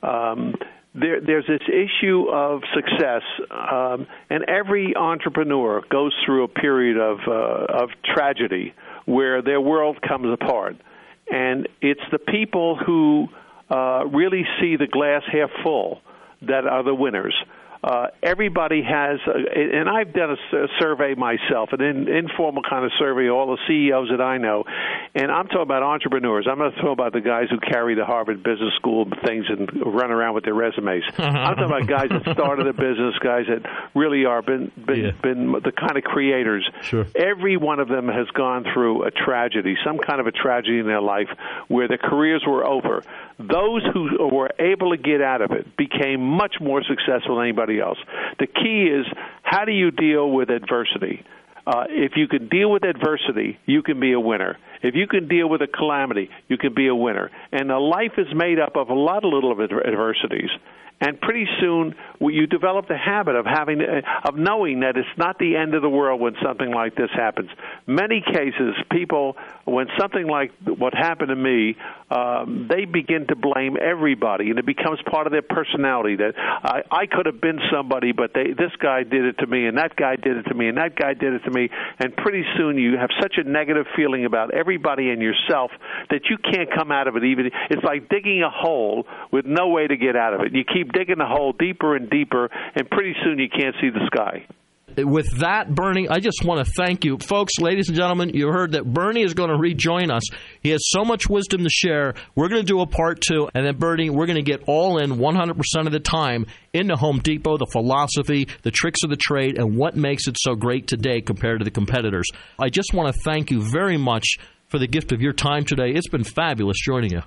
there's this issue of success, and every entrepreneur goes through a period of tragedy where their world comes apart. And it's the people who really see the glass half full that are the winners. Everybody has, and I've done a survey myself, an informal kind of survey of all the CEOs that I know, and I'm talking about entrepreneurs. I'm not talking about the guys who carry the Harvard Business School things and run around with their resumes. I'm talking about guys that started a business, guys that really are been the kind of creators. Sure. Every one of them has gone through a tragedy, some kind of a tragedy in their life where their careers were over. Those who were able to get out of it became much more successful than anybody else. The key is, how do you deal with adversity? If you can deal with adversity, you can be a winner. If you can deal with a calamity, you can be a winner. And a life is made up of a lot of little adversities. And pretty soon, you develop the habit of knowing that it's not the end of the world when something like this happens. Many cases, people, when something like what happened to me, they begin to blame everybody, and it becomes part of their personality that I could have been somebody, but this guy did it to me, and that guy did it to me, and that guy did it to me. And pretty soon, you have such a negative feeling about everybody and yourself that you can't come out of it. It's like digging a hole with no way to get out of it. You keep digging the hole deeper and deeper, and pretty soon you can't see the sky. With that, Bernie, I just want to thank you. Folks, ladies and gentlemen, you heard that Bernie is going to rejoin us. He has so much wisdom to share. We're going to do a part 2, and then, Bernie, we're going to get all in 100% of the time into Home Depot, the philosophy, the tricks of the trade, and what makes it so great today compared to the competitors. I just want to thank you very much for the gift of your time today. It's been fabulous joining you.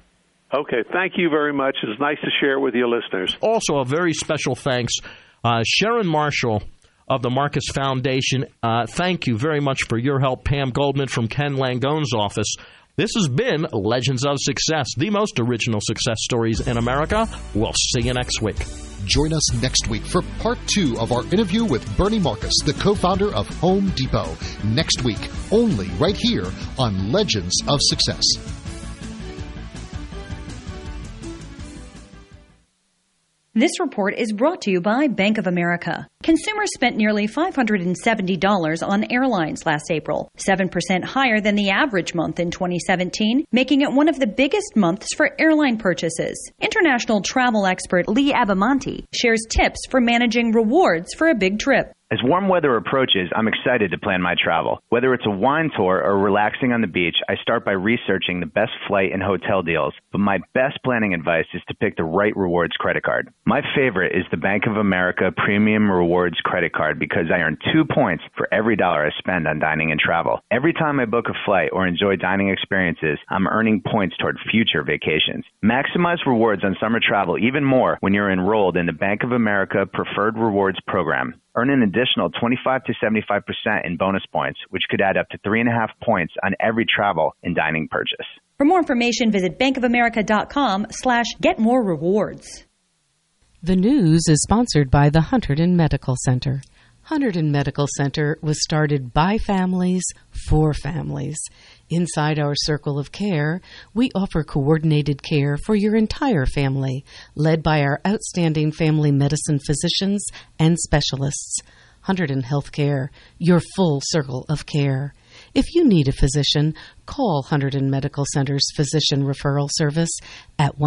Okay, thank you very much. It's nice to share it with your listeners. Also, a very special thanks, Sharon Marshall of the Marcus Foundation. Thank you very much for your help. Pam Goldman from Ken Langone's office. This has been Legends of Success, the most original success stories in America. We'll see you next week. Join us next week for part 2 of our interview with Bernie Marcus, the co-founder of Home Depot. Next week, only right here on Legends of Success. This report is brought to you by Bank of America. Consumers spent nearly $570 on airlines last April, 7% higher than the average month in 2017, making it one of the biggest months for airline purchases. International travel expert Lee Abamonte shares tips for managing rewards for a big trip. As warm weather approaches, I'm excited to plan my travel. Whether it's a wine tour or relaxing on the beach, I start by researching the best flight and hotel deals. But my best planning advice is to pick the right rewards credit card. My favorite is the Bank of America Premium Rewards credit card because I earn 2 points for every dollar I spend on dining and travel. Every time I book a flight or enjoy dining experiences, I'm earning points toward future vacations. Maximize rewards on summer travel even more when you're enrolled in the Bank of America Preferred Rewards program. Earn an additional 25 to 75% in bonus points, which could add up to 3.5 points on every travel and dining purchase. For more information, visit bankofamerica.com/getmorerewards. The news is sponsored by the Hunterdon Medical Center. Hunterdon Medical Center was started by families for families. Inside our circle of care, we offer coordinated care for your entire family, led by our outstanding family medicine physicians and specialists. Hunterdon Healthcare, your full circle of care. If you need a physician, call Hunterdon Medical Center's Physician Referral Service at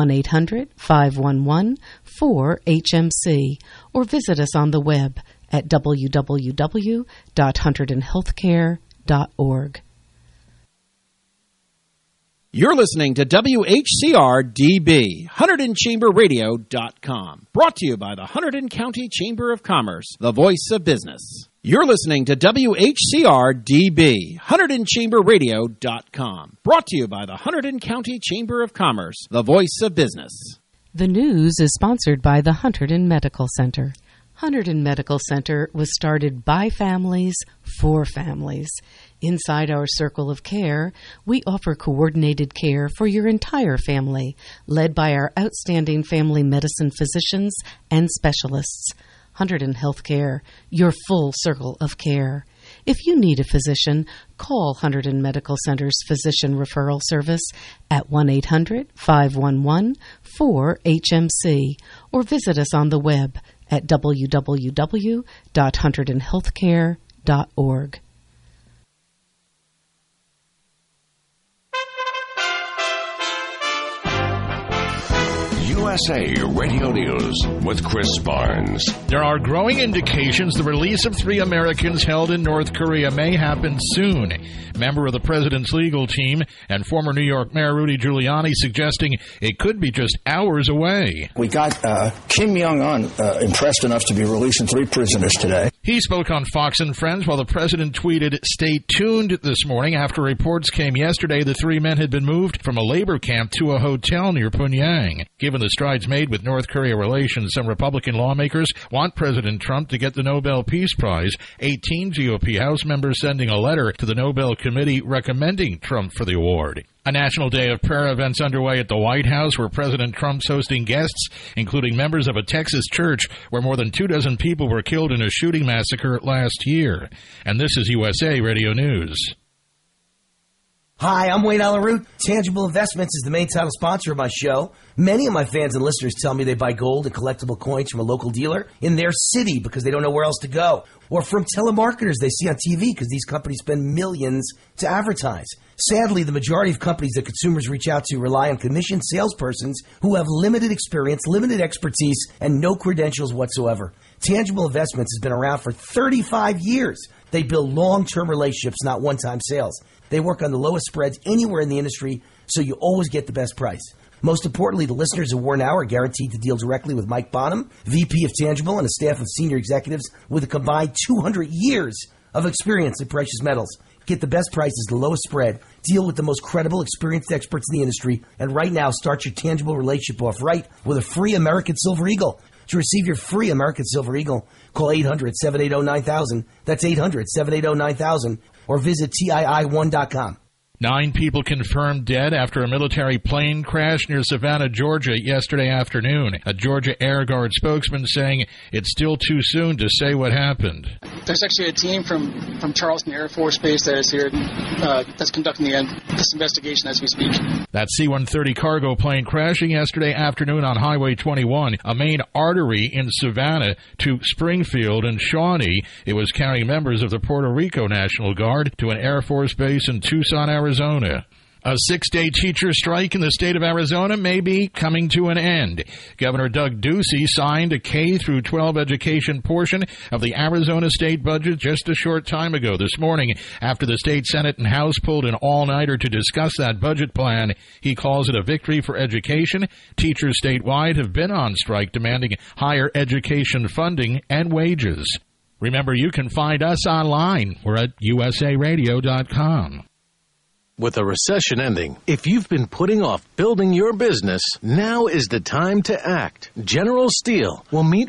1-800-511-4HMC or visit us on the web at www.hunterdonhealthcare.org. You're listening to WHCR-DB, HunterdonChamberRadio.com. Brought to you by the Hunterdon County Chamber of Commerce, the voice of business. You're listening to WHCR-DB, HunterdonChamberRadio.com. Brought to you by the Hunterdon County Chamber of Commerce, the voice of business. The news is sponsored by the Hunterdon Medical Center. Hunterdon Medical Center was started by families for families. Inside our circle of care, we offer coordinated care for your entire family, led by our outstanding family medicine physicians and specialists. Hunterdon Healthcare, your full circle of care. If you need a physician, call Hunterdon Medical Center's Physician Referral Service at 1-800-511-4HMC or visit us on the web at www.hunterdonhealthcare.org. USA Radio News with Chris Barnes. There are growing indications the release of 3 Americans held in North Korea may happen soon. Member of the president's legal team and former New York Mayor Rudy Giuliani suggesting it could be just hours away. We got Kim Jong-un impressed enough to be releasing 3 prisoners today. He spoke on Fox and Friends while the president tweeted, "Stay tuned," this morning after reports came yesterday the 3 men had been moved from a labor camp to a hotel near Pyongyang. Given the strides made with North Korea relations, some Republican lawmakers want President Trump to get the Nobel Peace Prize. 18 GOP House members sending a letter to the Nobel Committee recommending Trump for the award. A national day of prayer events underway at the White House where President Trump's hosting guests, including members of a Texas church where more than 24 people were killed in a shooting massacre last year. And this is USA Radio News. Hi, I'm Wayne Alaroot. Tangible Investments is the main title sponsor of my show. Many of my fans and listeners tell me they buy gold and collectible coins from a local dealer in their city because they don't know where else to go. Or from telemarketers they see on TV because these companies spend millions to advertise. Sadly, the majority of companies that consumers reach out to rely on commissioned salespersons who have limited experience, limited expertise, and no credentials whatsoever. Tangible Investments has been around for 35 years. They build long-term relationships, not one-time sales. They work on the lowest spreads anywhere in the industry, so you always get the best price. Most importantly, the listeners of War Now are guaranteed to deal directly with Mike Bonham, VP of Tangible, and a staff of senior executives with a combined 200 years of experience in precious metals. Get the best prices, the lowest spread. Deal with the most credible, experienced experts in the industry. And right now, start your tangible relationship off right with a free American Silver Eagle. To receive your free American Silver Eagle, call 800-780-9000. That's 800-780-9000. Or visit TII1.com. 9 people confirmed dead after a military plane crash near Savannah, Georgia yesterday afternoon. A Georgia Air Guard spokesman saying it's still too soon to say what happened. There's actually a team from Charleston Air Force Base that is here that's conducting this investigation as we speak. That C-130 cargo plane crashing yesterday afternoon on Highway 21, a main artery in Savannah to Springfield and Shawnee. It was carrying members of the Puerto Rico National Guard to an Air Force base in Tucson, Arizona. A 6-day teacher strike in the state of Arizona may be coming to an end. Governor Doug Ducey signed a K-12 education portion of the Arizona state budget just a short time ago this morning after the state Senate and House pulled an all-nighter to discuss that budget plan. He calls it a victory for education. Teachers statewide have been on strike demanding higher education funding and wages. Remember, you can find us online. We're at usaradio.com. With a recession ending, if you've been putting off building your business, now is the time to act. General Steel will meet